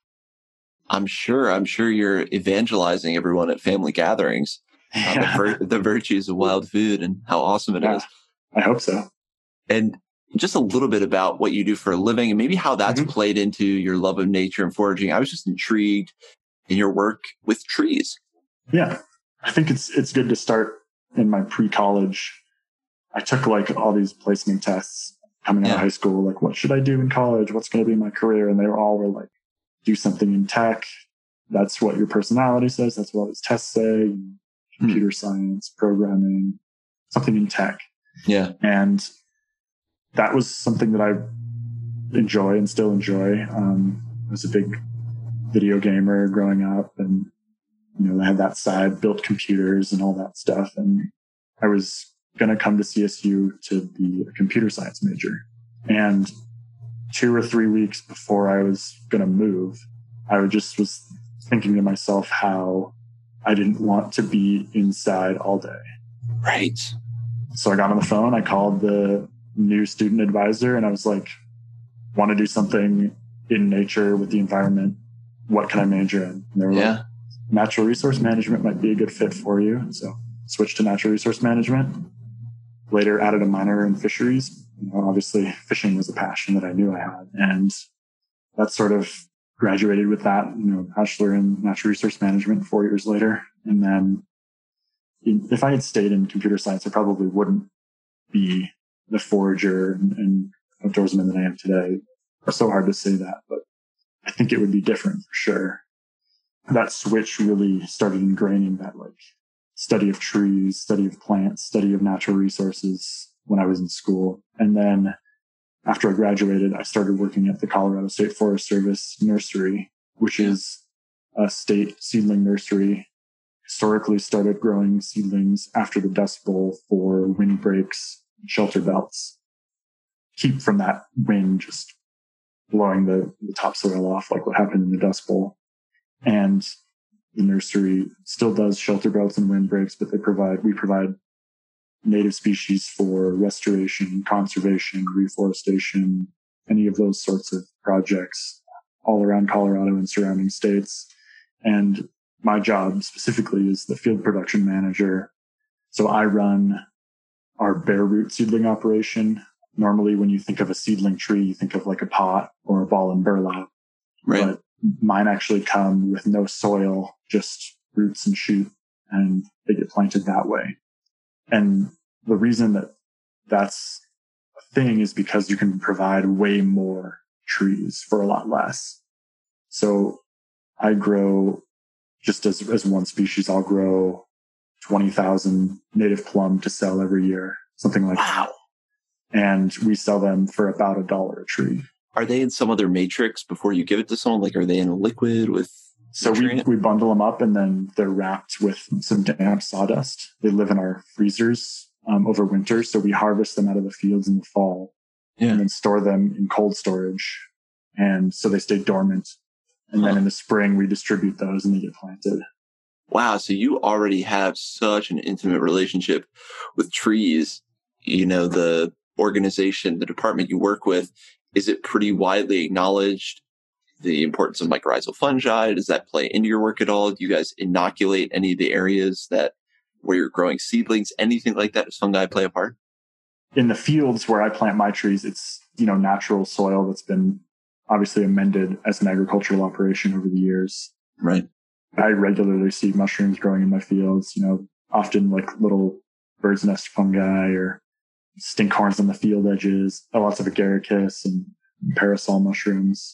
I'm sure. I'm sure you're evangelizing everyone at family gatherings. Uh, Yeah. the, vir- the virtues of wild food and how awesome it yeah, is. I hope so. And just a little bit about what you do for a living and maybe how that's mm-hmm. played into your love of nature and foraging. I was just intrigued in your work with trees. Yeah. I think it's it's good to start in my pre-college. I took like all these placement tests coming out yeah. of high school. Like, what should I do in college? What's going to be my career? And they were all were like, do something in tech. That's what your personality says. That's what these tests say. Computer hmm. science, programming, something in tech. Yeah. And that was something that I enjoy and still enjoy. Um, I was a big video gamer growing up, and you know, I had that side, built computers and all that stuff. And I was going to come to C S U to be a computer science major. And two or three weeks before I was going to move, I just was thinking to myself how I didn't want to be inside all day. Right. So I got on the phone, I called the new student advisor, and I was like, want to do something in nature with the environment. What can I major in? And they were yeah. like, natural resource management might be a good fit for you. And so switched to natural resource management. Later added a minor in fisheries. You know, obviously fishing was a passion that I knew I had. And that sort of graduated with that, you know, bachelor in natural resource management four years later. And then if I had stayed in computer science, I probably wouldn't be the forager and, and outdoorsman that I am today. It's so hard to say that, but I think it would be different for sure. That switch really started ingraining that like study of trees, study of plants, study of natural resources when I was in school. And then after I graduated, I started working at the Colorado State Forest Service nursery, which is a state seedling nursery. Historically started growing seedlings after the Dust Bowl for windbreaks, shelter belts. Keep from that wind just blowing the, the topsoil off like what happened in the Dust Bowl. And the nursery still does shelter belts and windbreaks, but they provide, we provide native species for restoration, conservation, reforestation, any of those sorts of projects all around Colorado and surrounding states. And my job specifically is the field production manager. So I run our bare root seedling operation. Normally, when you think of a seedling tree, you think of like a pot or a ball and burlap. Right. But mine actually come with no soil, just roots and shoot, and they get planted that way. And the reason that that's a thing is because you can provide way more trees for a lot less. So I grow, just as, as one species, I'll grow twenty thousand native plum to sell every year, something like wow. that. And we sell them for about a dollar a tree. Are they in some other matrix before you give it to someone? Like, are they in a liquid with? So we, we bundle them up and then they're wrapped with some damp sawdust. They live in our freezers um, over winter. So we harvest them out of the fields in the fall. yeah. and then store them in cold storage. And so they stay dormant. And huh. then in the spring, we distribute those and they get planted. Wow. So you already have such an intimate relationship with trees. You know, the organization, the department you work with, is it pretty widely acknowledged, the importance of mycorrhizal fungi? Does that play into your work at all? Do you guys inoculate any of the areas that where you're growing seedlings? Anything like that? Does fungi play a part? In the fields where I plant my trees, it's, you know, natural soil that's been obviously amended as an agricultural operation over the years. Right. I regularly see mushrooms growing in my fields, you know, often like little bird's nest fungi or stinkhorns on the field edges, lots of agaricus and parasol mushrooms.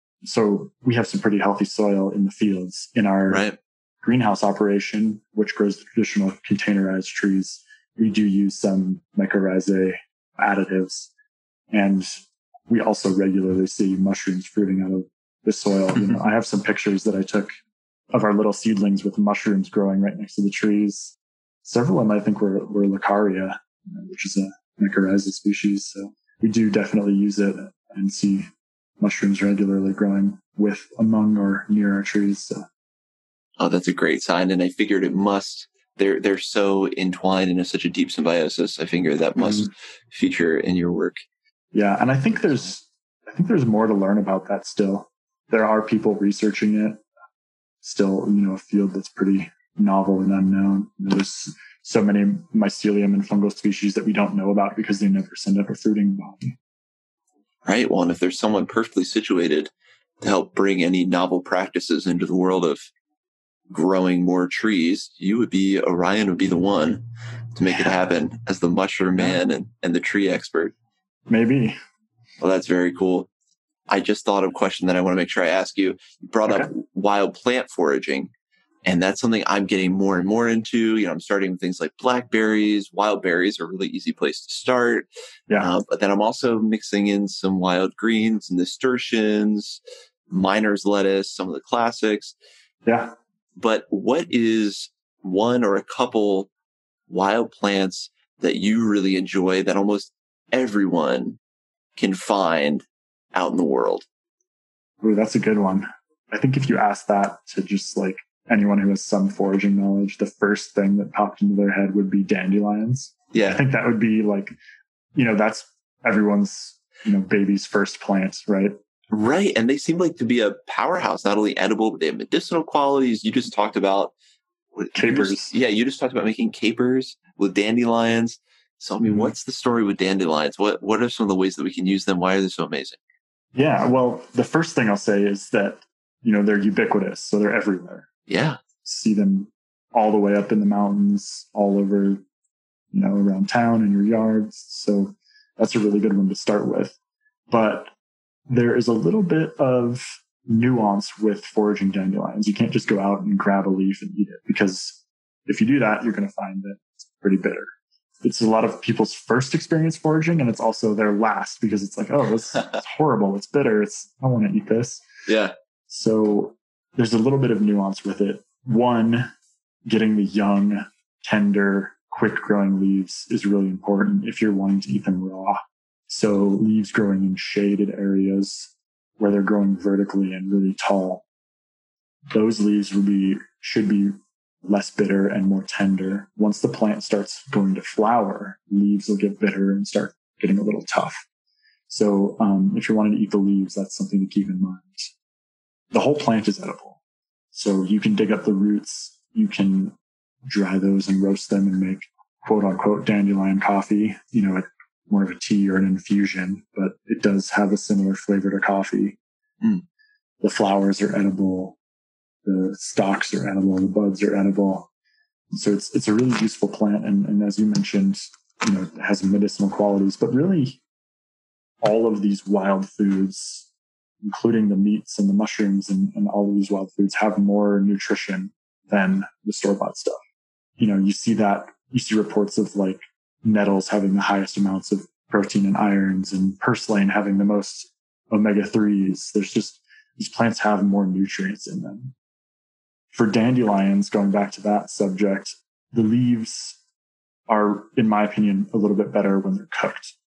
So we have some pretty healthy soil in the fields. In our right. greenhouse operation, which grows the traditional containerized trees, we do use some mycorrhizae additives. And we also regularly see mushrooms fruiting out of the soil. You know, I have some pictures that I took of our little seedlings with mushrooms growing right next to the trees. Several of them, I think, were, were Leucaria, which is a mycorrhizae species. So we do definitely use it and see mushrooms regularly growing with, among, or near our trees. So. Oh, that's a great sign. And I figured it must, they're, they're so entwined into such a deep symbiosis. I figure that must mm. feature in your work. Yeah. And I think there's, I think there's more to learn about that still. There are people researching it. Still, you know, a field that's pretty novel and unknown. There's so many mycelium and fungal species that we don't know about because they never send up a fruiting body. Right. Well, and if there's someone perfectly situated to help bring any novel practices into the world of growing more trees, you would be, Orion would be the one to make yeah. it happen as the mushroom man and, and the tree expert. Maybe. Well, that's very cool. I just thought of a question that I want to make sure I ask you. You brought okay. up wild plant foraging, and that's something I'm getting more and more into. You know, I'm starting with things like blackberries. Wild berries are a really easy place to start. Yeah. Uh, but then I'm also mixing in some wild greens, nasturtiums, miner's lettuce, some of the classics. Yeah. But what is one or a couple wild plants that you really enjoy that almost everyone can find out in the world? Ooh, that's a good one. I think if you ask that to just like anyone who has some foraging knowledge, the first thing that popped into their head would be dandelions. Yeah. I think that would be like, you know, that's everyone's, you know, baby's first plant, right? Right. And they seem like to be a powerhouse, not only edible, but they have medicinal qualities. You just talked about capers. You just, yeah. You just talked about making capers with dandelions. So, I mean, mm-hmm. what's the story with dandelions? What, what are some of the ways that we can use them? Why are they so amazing? Yeah. Well, the first thing I'll say is that, you know, they're ubiquitous. So they're everywhere. Yeah. See them all the way up in the mountains, all over, you know, around town in your yards. So that's a really good one to start with. But there is a little bit of nuance with foraging dandelions. You can't just go out and grab a leaf and eat it, because if you do that, you're going to find that it's pretty bitter. It's a lot of people's first experience foraging, and it's also their last, because it's like, oh, this is horrible. It's bitter. It's, I want to eat this. Yeah. So there's a little bit of nuance with it. One, getting the young, tender, quick growing leaves is really important if you're wanting to eat them raw. So leaves growing in shaded areas where they're growing vertically and really tall, those leaves will be, should be less bitter and more tender. Once the plant starts going to flower, leaves will get bitter and start getting a little tough. So um, if you're wanting to eat the leaves, that's something to keep in mind. The whole plant is edible. So you can dig up the roots, you can dry those and roast them and make quote unquote dandelion coffee, you know, more of a tea or an infusion, but it does have a similar flavor to coffee. Mm. The flowers are edible. The stalks are edible. The buds are edible. So it's, it's a really useful plant. And, and as you mentioned, you know, it has medicinal qualities, but really all of these wild foods, including the meats and the mushrooms and, and all of these wild foods, have more nutrition than the store-bought stuff. You know, you see that, you see reports of like nettles having the highest amounts of protein and irons, and purslane having the most omega threes. There's just, these plants have more nutrients in them. For dandelions, going back to that subject, the leaves are, in my opinion, a little bit better when they're cooked.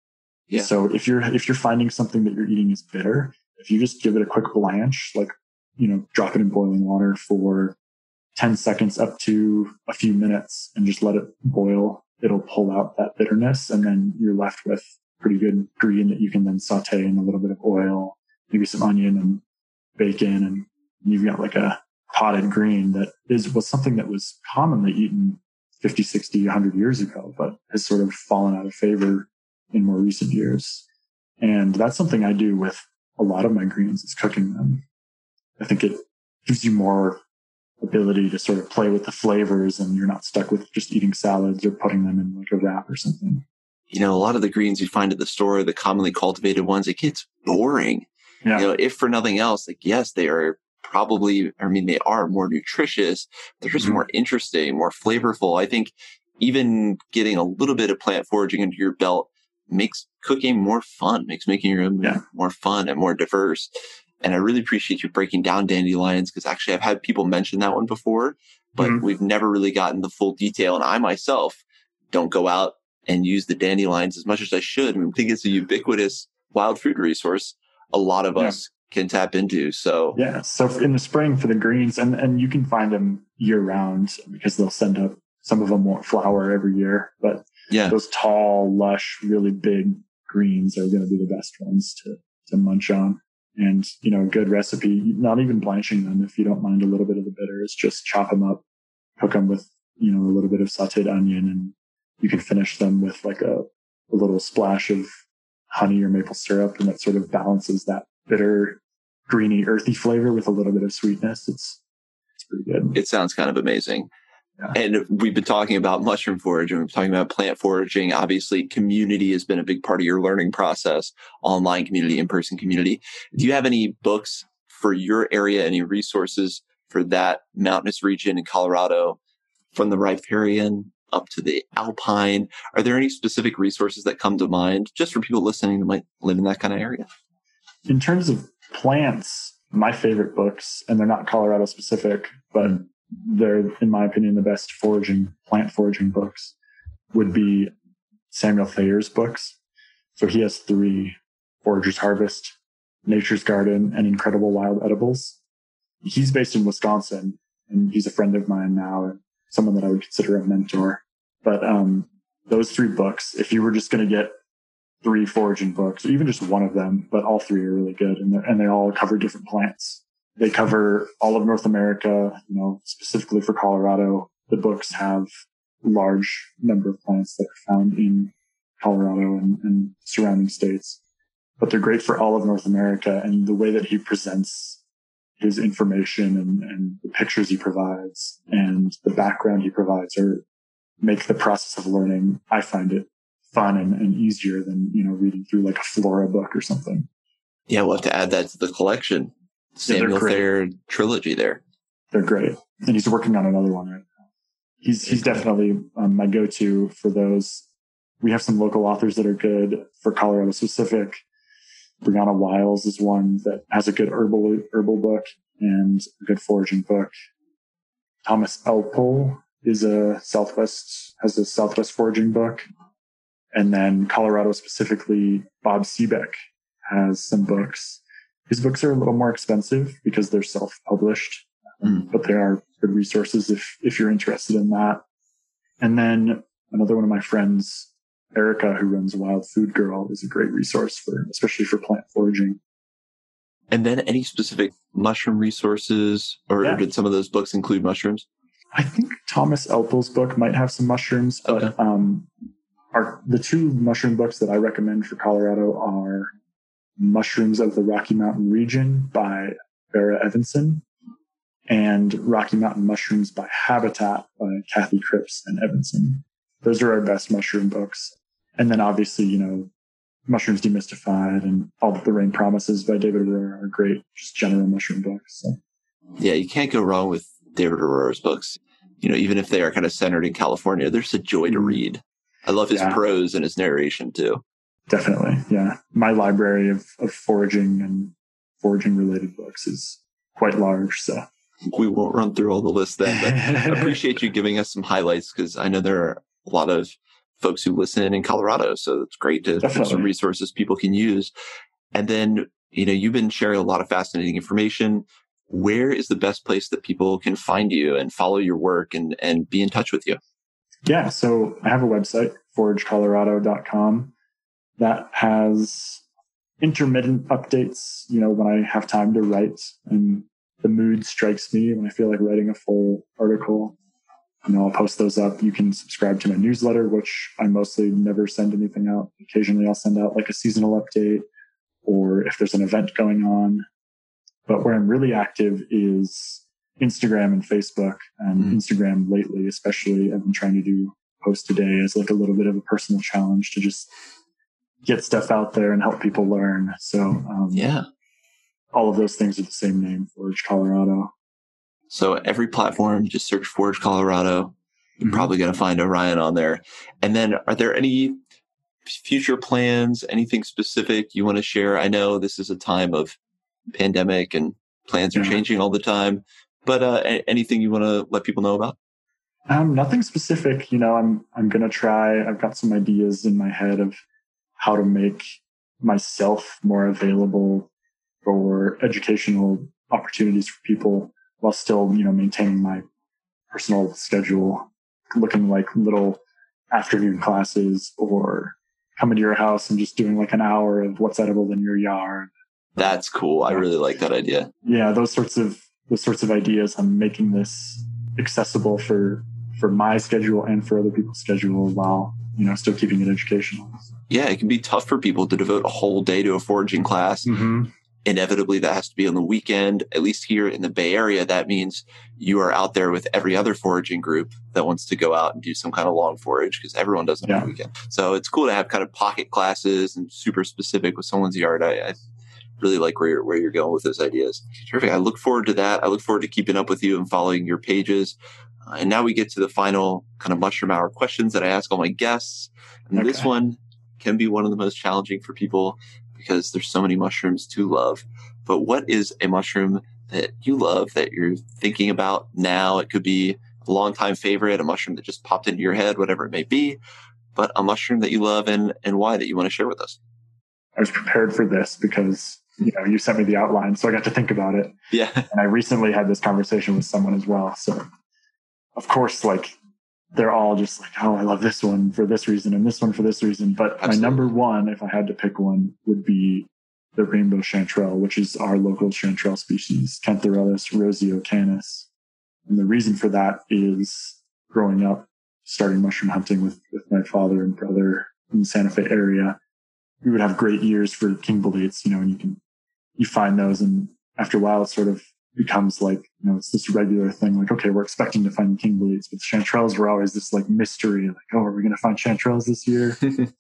Yeah. So if you're, if you're finding something that you're eating is bitter, if you just give it a quick blanch, like, you know, drop it in boiling water for ten seconds up to a few minutes and just let it boil, it'll pull out that bitterness. And then you're left with pretty good green that you can then saute in a little bit of oil, maybe some onion and bacon. And you've got like a potted green that is, was something that was commonly eaten fifty, sixty, one hundred years ago, but has sort of fallen out of favor in more recent years. And that's something I do with a lot of my greens, is cooking them. I think it gives you more ability to sort of play with the flavors, and you're not stuck with just eating salads or putting them in like a wrap or something. You know, a lot of the greens you find at the store, the commonly cultivated ones, it gets boring. Yeah. You know, if for nothing else, like, yes, they are probably, I mean, they are more nutritious. They're just mm-hmm. more interesting, more flavorful. I think even getting a little bit of plant foraging into your belt makes cooking more fun, makes making your own yeah. more fun and more diverse. And I really appreciate you breaking down dandelions, because actually I've had people mention that one before, but mm-hmm. we've never really gotten the full detail. And I myself don't go out and use the dandelions as much as I should. I mean, I think it's a ubiquitous wild food resource a lot of yeah. us can tap into. So yeah. So in the spring for the greens, and, and you can find them year round because they'll send up, some of them won't flower every year, but yeah, those tall, lush, really big greens are going to be the best ones to, to munch on. And, you know, a good recipe, not even blanching them if you don't mind a little bit of the bitters, just chop them up, cook them with, you know, a little bit of sauteed onion, and you can finish them with like a, a little splash of honey or maple syrup. And that sort of balances that bitter, greeny, earthy flavor with a little bit of sweetness. It's, it's pretty good. It sounds kind of amazing. Yeah. And we've been talking about mushroom foraging. We've been talking about plant foraging. Obviously, community has been a big part of your learning process, online community, in-person community. Do you have any books for your area, any resources for that mountainous region in Colorado, from the riparian up to the alpine? Are there any specific resources that come to mind just for people listening that might live in that kind of area? In terms of plants, my favorite books, and they're not Colorado specific, but they're, in my opinion, the best foraging, plant foraging books, would be Samuel Thayer's books. So he has three: Forager's Harvest, Nature's Garden, and Incredible Wild Edibles. He's based in Wisconsin, and he's a friend of mine now, and someone that I would consider a mentor. But um, those three books, if you were just going to get three foraging books, or even just one of them, but all three are really good, and, and they all cover different plants. They cover all of North America, you know, specifically for Colorado. The books have a large number of plants that are found in Colorado and, and surrounding states, but they're great for all of North America. And the way that he presents his information and, and the pictures he provides and the background he provides are make the process of learning, I find it fun and, and easier than, you know, reading through like a flora book or something. Yeah, we'll have to add that to the collection. Samuel yeah, Thayer trilogy there. They're great. And he's working on another one right now. He's he's definitely um, my go-to for those. We have some local authors that are good for Colorado specific. Brianna Wiles is one that has a good herbal herbal book and a good foraging book. Thomas Elpole is a Southwest, has a Southwest foraging book. And then Colorado specifically, Bob Seebeck has some books. His books are a little more expensive because they're self-published, mm. but they are good resources if, if you're interested in that. And then another one of my friends, Erica, who runs Wild Food Girl, is a great resource for, especially for plant foraging. And then any specific mushroom resources, or, yeah. or did some of those books include mushrooms? I think Thomas Elpole's book might have some mushrooms, but okay. um, our, the two mushroom books that I recommend for Colorado are Mushrooms of the Rocky Mountain Region by Vera Evanson and Rocky Mountain Mushrooms by Habitat by Kathy Cripps and Evanson. Those are our best mushroom books. And then obviously, you know, Mushrooms Demystified and All That the Rain Promises by David Aurora are great, just general mushroom books. So. Yeah, you can't go wrong with David Aurora's books. You know, even if they are kind of centered in California, they're just a joy to read. I love his yeah. prose and his narration too. Definitely. Yeah. My library of, of foraging and foraging related books is quite large. So we won't run through all the lists then, but I appreciate you giving us some highlights because I know there are a lot of folks who listen in Colorado. So it's great to have some resources people can use. And then, you know, you've been sharing a lot of fascinating information. Where is the best place that people can find you and follow your work and, and be in touch with you? Yeah. So I have a website, forage colorado dot com, that has intermittent updates, you know, when I have time to write and the mood strikes me when I feel like writing a full article. You know, I'll post those up. You can subscribe to my newsletter, which I mostly never send anything out. Occasionally I'll send out like a seasonal update or if there's an event going on. But where I'm really active is Instagram and Facebook, and mm. Instagram lately, especially. I've been trying to do post a day as like a little bit of a personal challenge to just get stuff out there and help people learn. So, um, yeah, all of those things are the same name, Forage Colorado. So every platform, just search Forage Colorado. You're mm-hmm. probably going to find Orion on there. And then are there any future plans, anything specific you want to share? I know this is a time of pandemic and plans are yeah. changing all the time, but uh, anything you want to let people know about? Um, nothing specific. You know, I'm, I'm going to try, I've got some ideas in my head of how to make myself more available for educational opportunities for people while still, you know, maintaining my personal schedule, looking like little afternoon classes or coming to your house and just doing like an hour of what's edible in your yard. That's cool. I really like that idea. Yeah, those sorts of those sorts of ideas. I'm making this accessible for for my schedule and for other people's schedule while, you know, still keeping it educational. Yeah, it can be tough for people to devote a whole day to a foraging class. Mm-hmm. Inevitably, that has to be on the weekend. At least here in the Bay Area, that means you are out there with every other foraging group that wants to go out and do some kind of long forage because everyone does it yeah. on the weekend. So it's cool to have kind of pocket classes and super specific with someone's yard. I, I really like where you're, where you're going with those ideas. Terrific. I look forward to that. I look forward to keeping up with you and following your pages. Uh, and now we get to the final kind of mushroom hour questions that I ask all my guests. And okay. this one can be one of the most challenging for people because there's so many mushrooms to love. But what is a mushroom that you love that you're thinking about now? It could be a longtime favorite, a mushroom that just popped into your head, whatever it may be, but a mushroom that you love and, and why that you want to share with us. I was prepared for this because, you know, you sent me the outline, so I got to think about it. Yeah. And I recently had this conversation with someone as well. So, of course, like, they're all just like, oh, I love this one for this reason and this one for this reason. But Absolutely. My number one, if I had to pick one, would be the rainbow chanterelle, which is our local chanterelle species, Cantharellus roseocanis. And the reason for that is growing up, starting mushroom hunting with, with my father and brother in the Santa Fe area, we would have great years for king boletes, you know, and you can, you find those. And after a while, it sort of becomes like, you know, it's this regular thing. Like, okay, we're expecting to find king boletes, but chanterelles were always this like mystery. Like, oh, are we going to find chanterelles this year?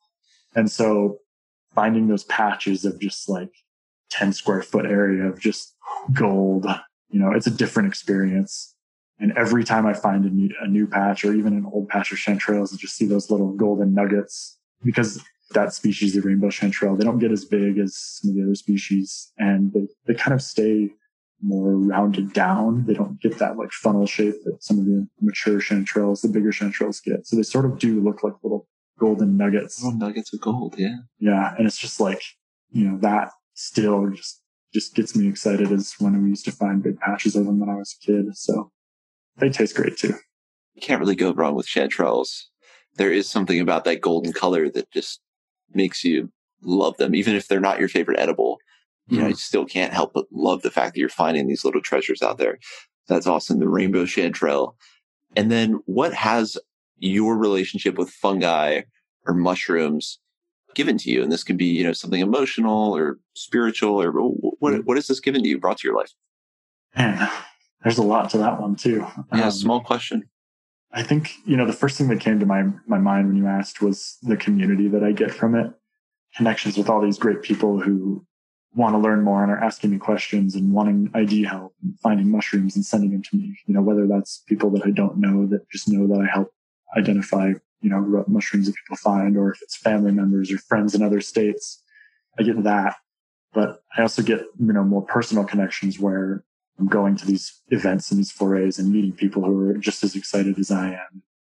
And so finding those patches of just like ten square foot area of just gold, you know, it's a different experience. And every time I find a new, a new patch or even an old patch of chanterelles, I just see those little golden nuggets because that species, the rainbow chanterelle, they don't get as big as some of the other species and they, they kind of stay more rounded down. They don't get that like funnel shape that some of the mature chanterelles, the bigger chanterelles get. So they sort of do look like little golden nuggets. Little nuggets of gold, yeah. Yeah. And it's just like, you know, that still just, just gets me excited as when we used to find big patches of them when I was a kid. So they taste great too. You can't really go wrong with chanterelles. There is something about that golden color that just makes you love them, even if they're not your favorite edible. You know, mm-hmm. you still can't help but love the fact that you're finding these little treasures out there. That's awesome. The rainbow chanterelle. And then what has your relationship with fungi or mushrooms given to you? And this can be, you know, something emotional or spiritual or what, mm-hmm. what has this given to you, brought to your life? Man, there's a lot to that one too. Yeah, um, small question. I think, you know, the first thing that came to my, my mind when you asked was the community that I get from it. Connections with all these great people who want to learn more and are asking me questions and wanting I D help and finding mushrooms and sending them to me. You know, whether that's people that I don't know that just know that I help identify, you know, mushrooms that people find, or if it's family members or friends in other states, I get that. But I also get, you know, more personal connections where I'm going to these events and these forays and meeting people who are just as excited as I am.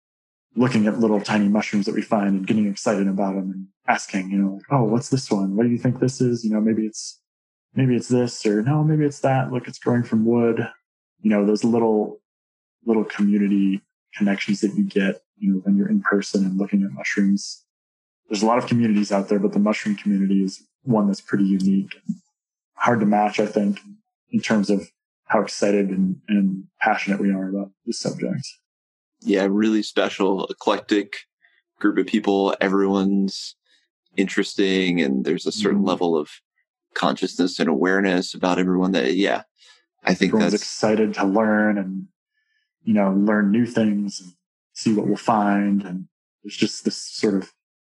looking at little tiny mushrooms that we find and getting excited about them and asking, you know, like, oh, what's this one? What do you think this is? You know, maybe it's, maybe it's this, or no, maybe it's that. Look, it's growing from wood. You know, those little, little community connections that you get, you know, when you're in person and looking at mushrooms. There's a lot of communities out there, but the mushroom community is one that's pretty unique and hard to match, I think, in terms of how excited and, and passionate we are about this subject. Yeah, really special, eclectic group of people. Everyone's interesting, and there's a certain mm-hmm. level of consciousness and awareness about everyone that, yeah, I think everyone's that's excited to learn and, you know, learn new things and see what we'll find. And there's just this sort of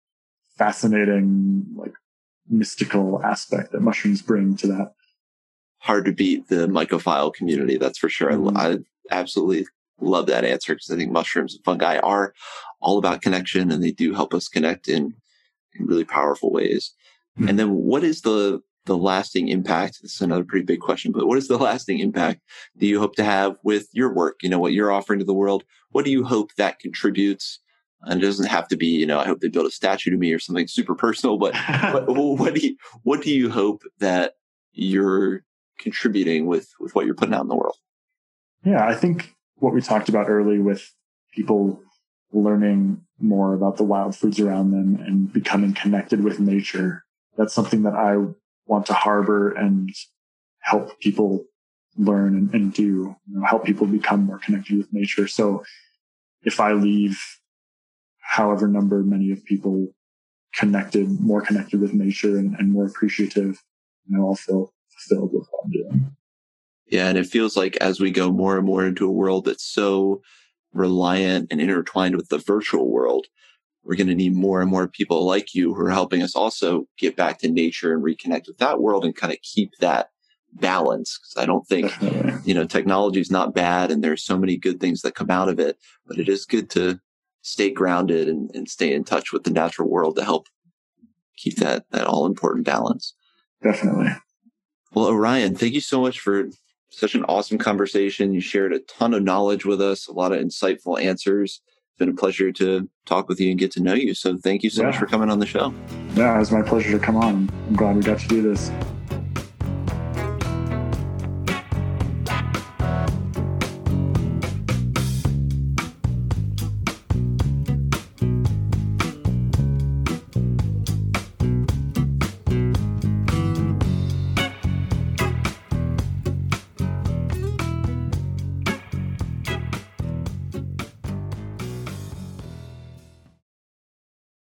fascinating, like, mystical aspect that mushrooms bring to that. Hard to beat the mycophile community, that's for sure. Mm-hmm. I, I absolutely love that answer, because I think mushrooms and fungi are all about connection, and they do help us connect in, in really powerful ways. Mm-hmm. And then what is the, the lasting impact? This is another pretty big question, but what is the lasting impact do you hope to have with your work? You know, what you're offering to the world, what do you hope that contributes? And it doesn't have to be, you know, I hope they build a statue to me or something super personal, but what, what do you, what do you hope that you're contributing with, with what you're putting out in the world? Yeah, I think what we talked about early with people learning more about the wild foods around them and becoming connected with nature, that's something that I want to harbor and help people learn and, and do, you know, help people become more connected with nature. So if I leave however number many of people connected, more connected with nature and, and more appreciative, you know, I'll feel fulfilled with what I'm doing. Yeah. And it feels like as we go more and more into a world that's so reliant and intertwined with the virtual world, we're going to need more and more people like you who are helping us also get back to nature and reconnect with that world and kind of keep that balance. Because I don't think, Definitely. you know, technology is not bad and there's so many good things that come out of it, but it is good to stay grounded and, and stay in touch with the natural world to help keep that, that all important balance. Definitely. Well, Orion, thank you so much for such an awesome conversation. You shared a ton of knowledge with us, a lot of insightful answers. It's been a pleasure to talk with you and get to know you. So thank you so yeah. much for coming on the show. Yeah, it was my pleasure to come on. I'm glad we got to do this.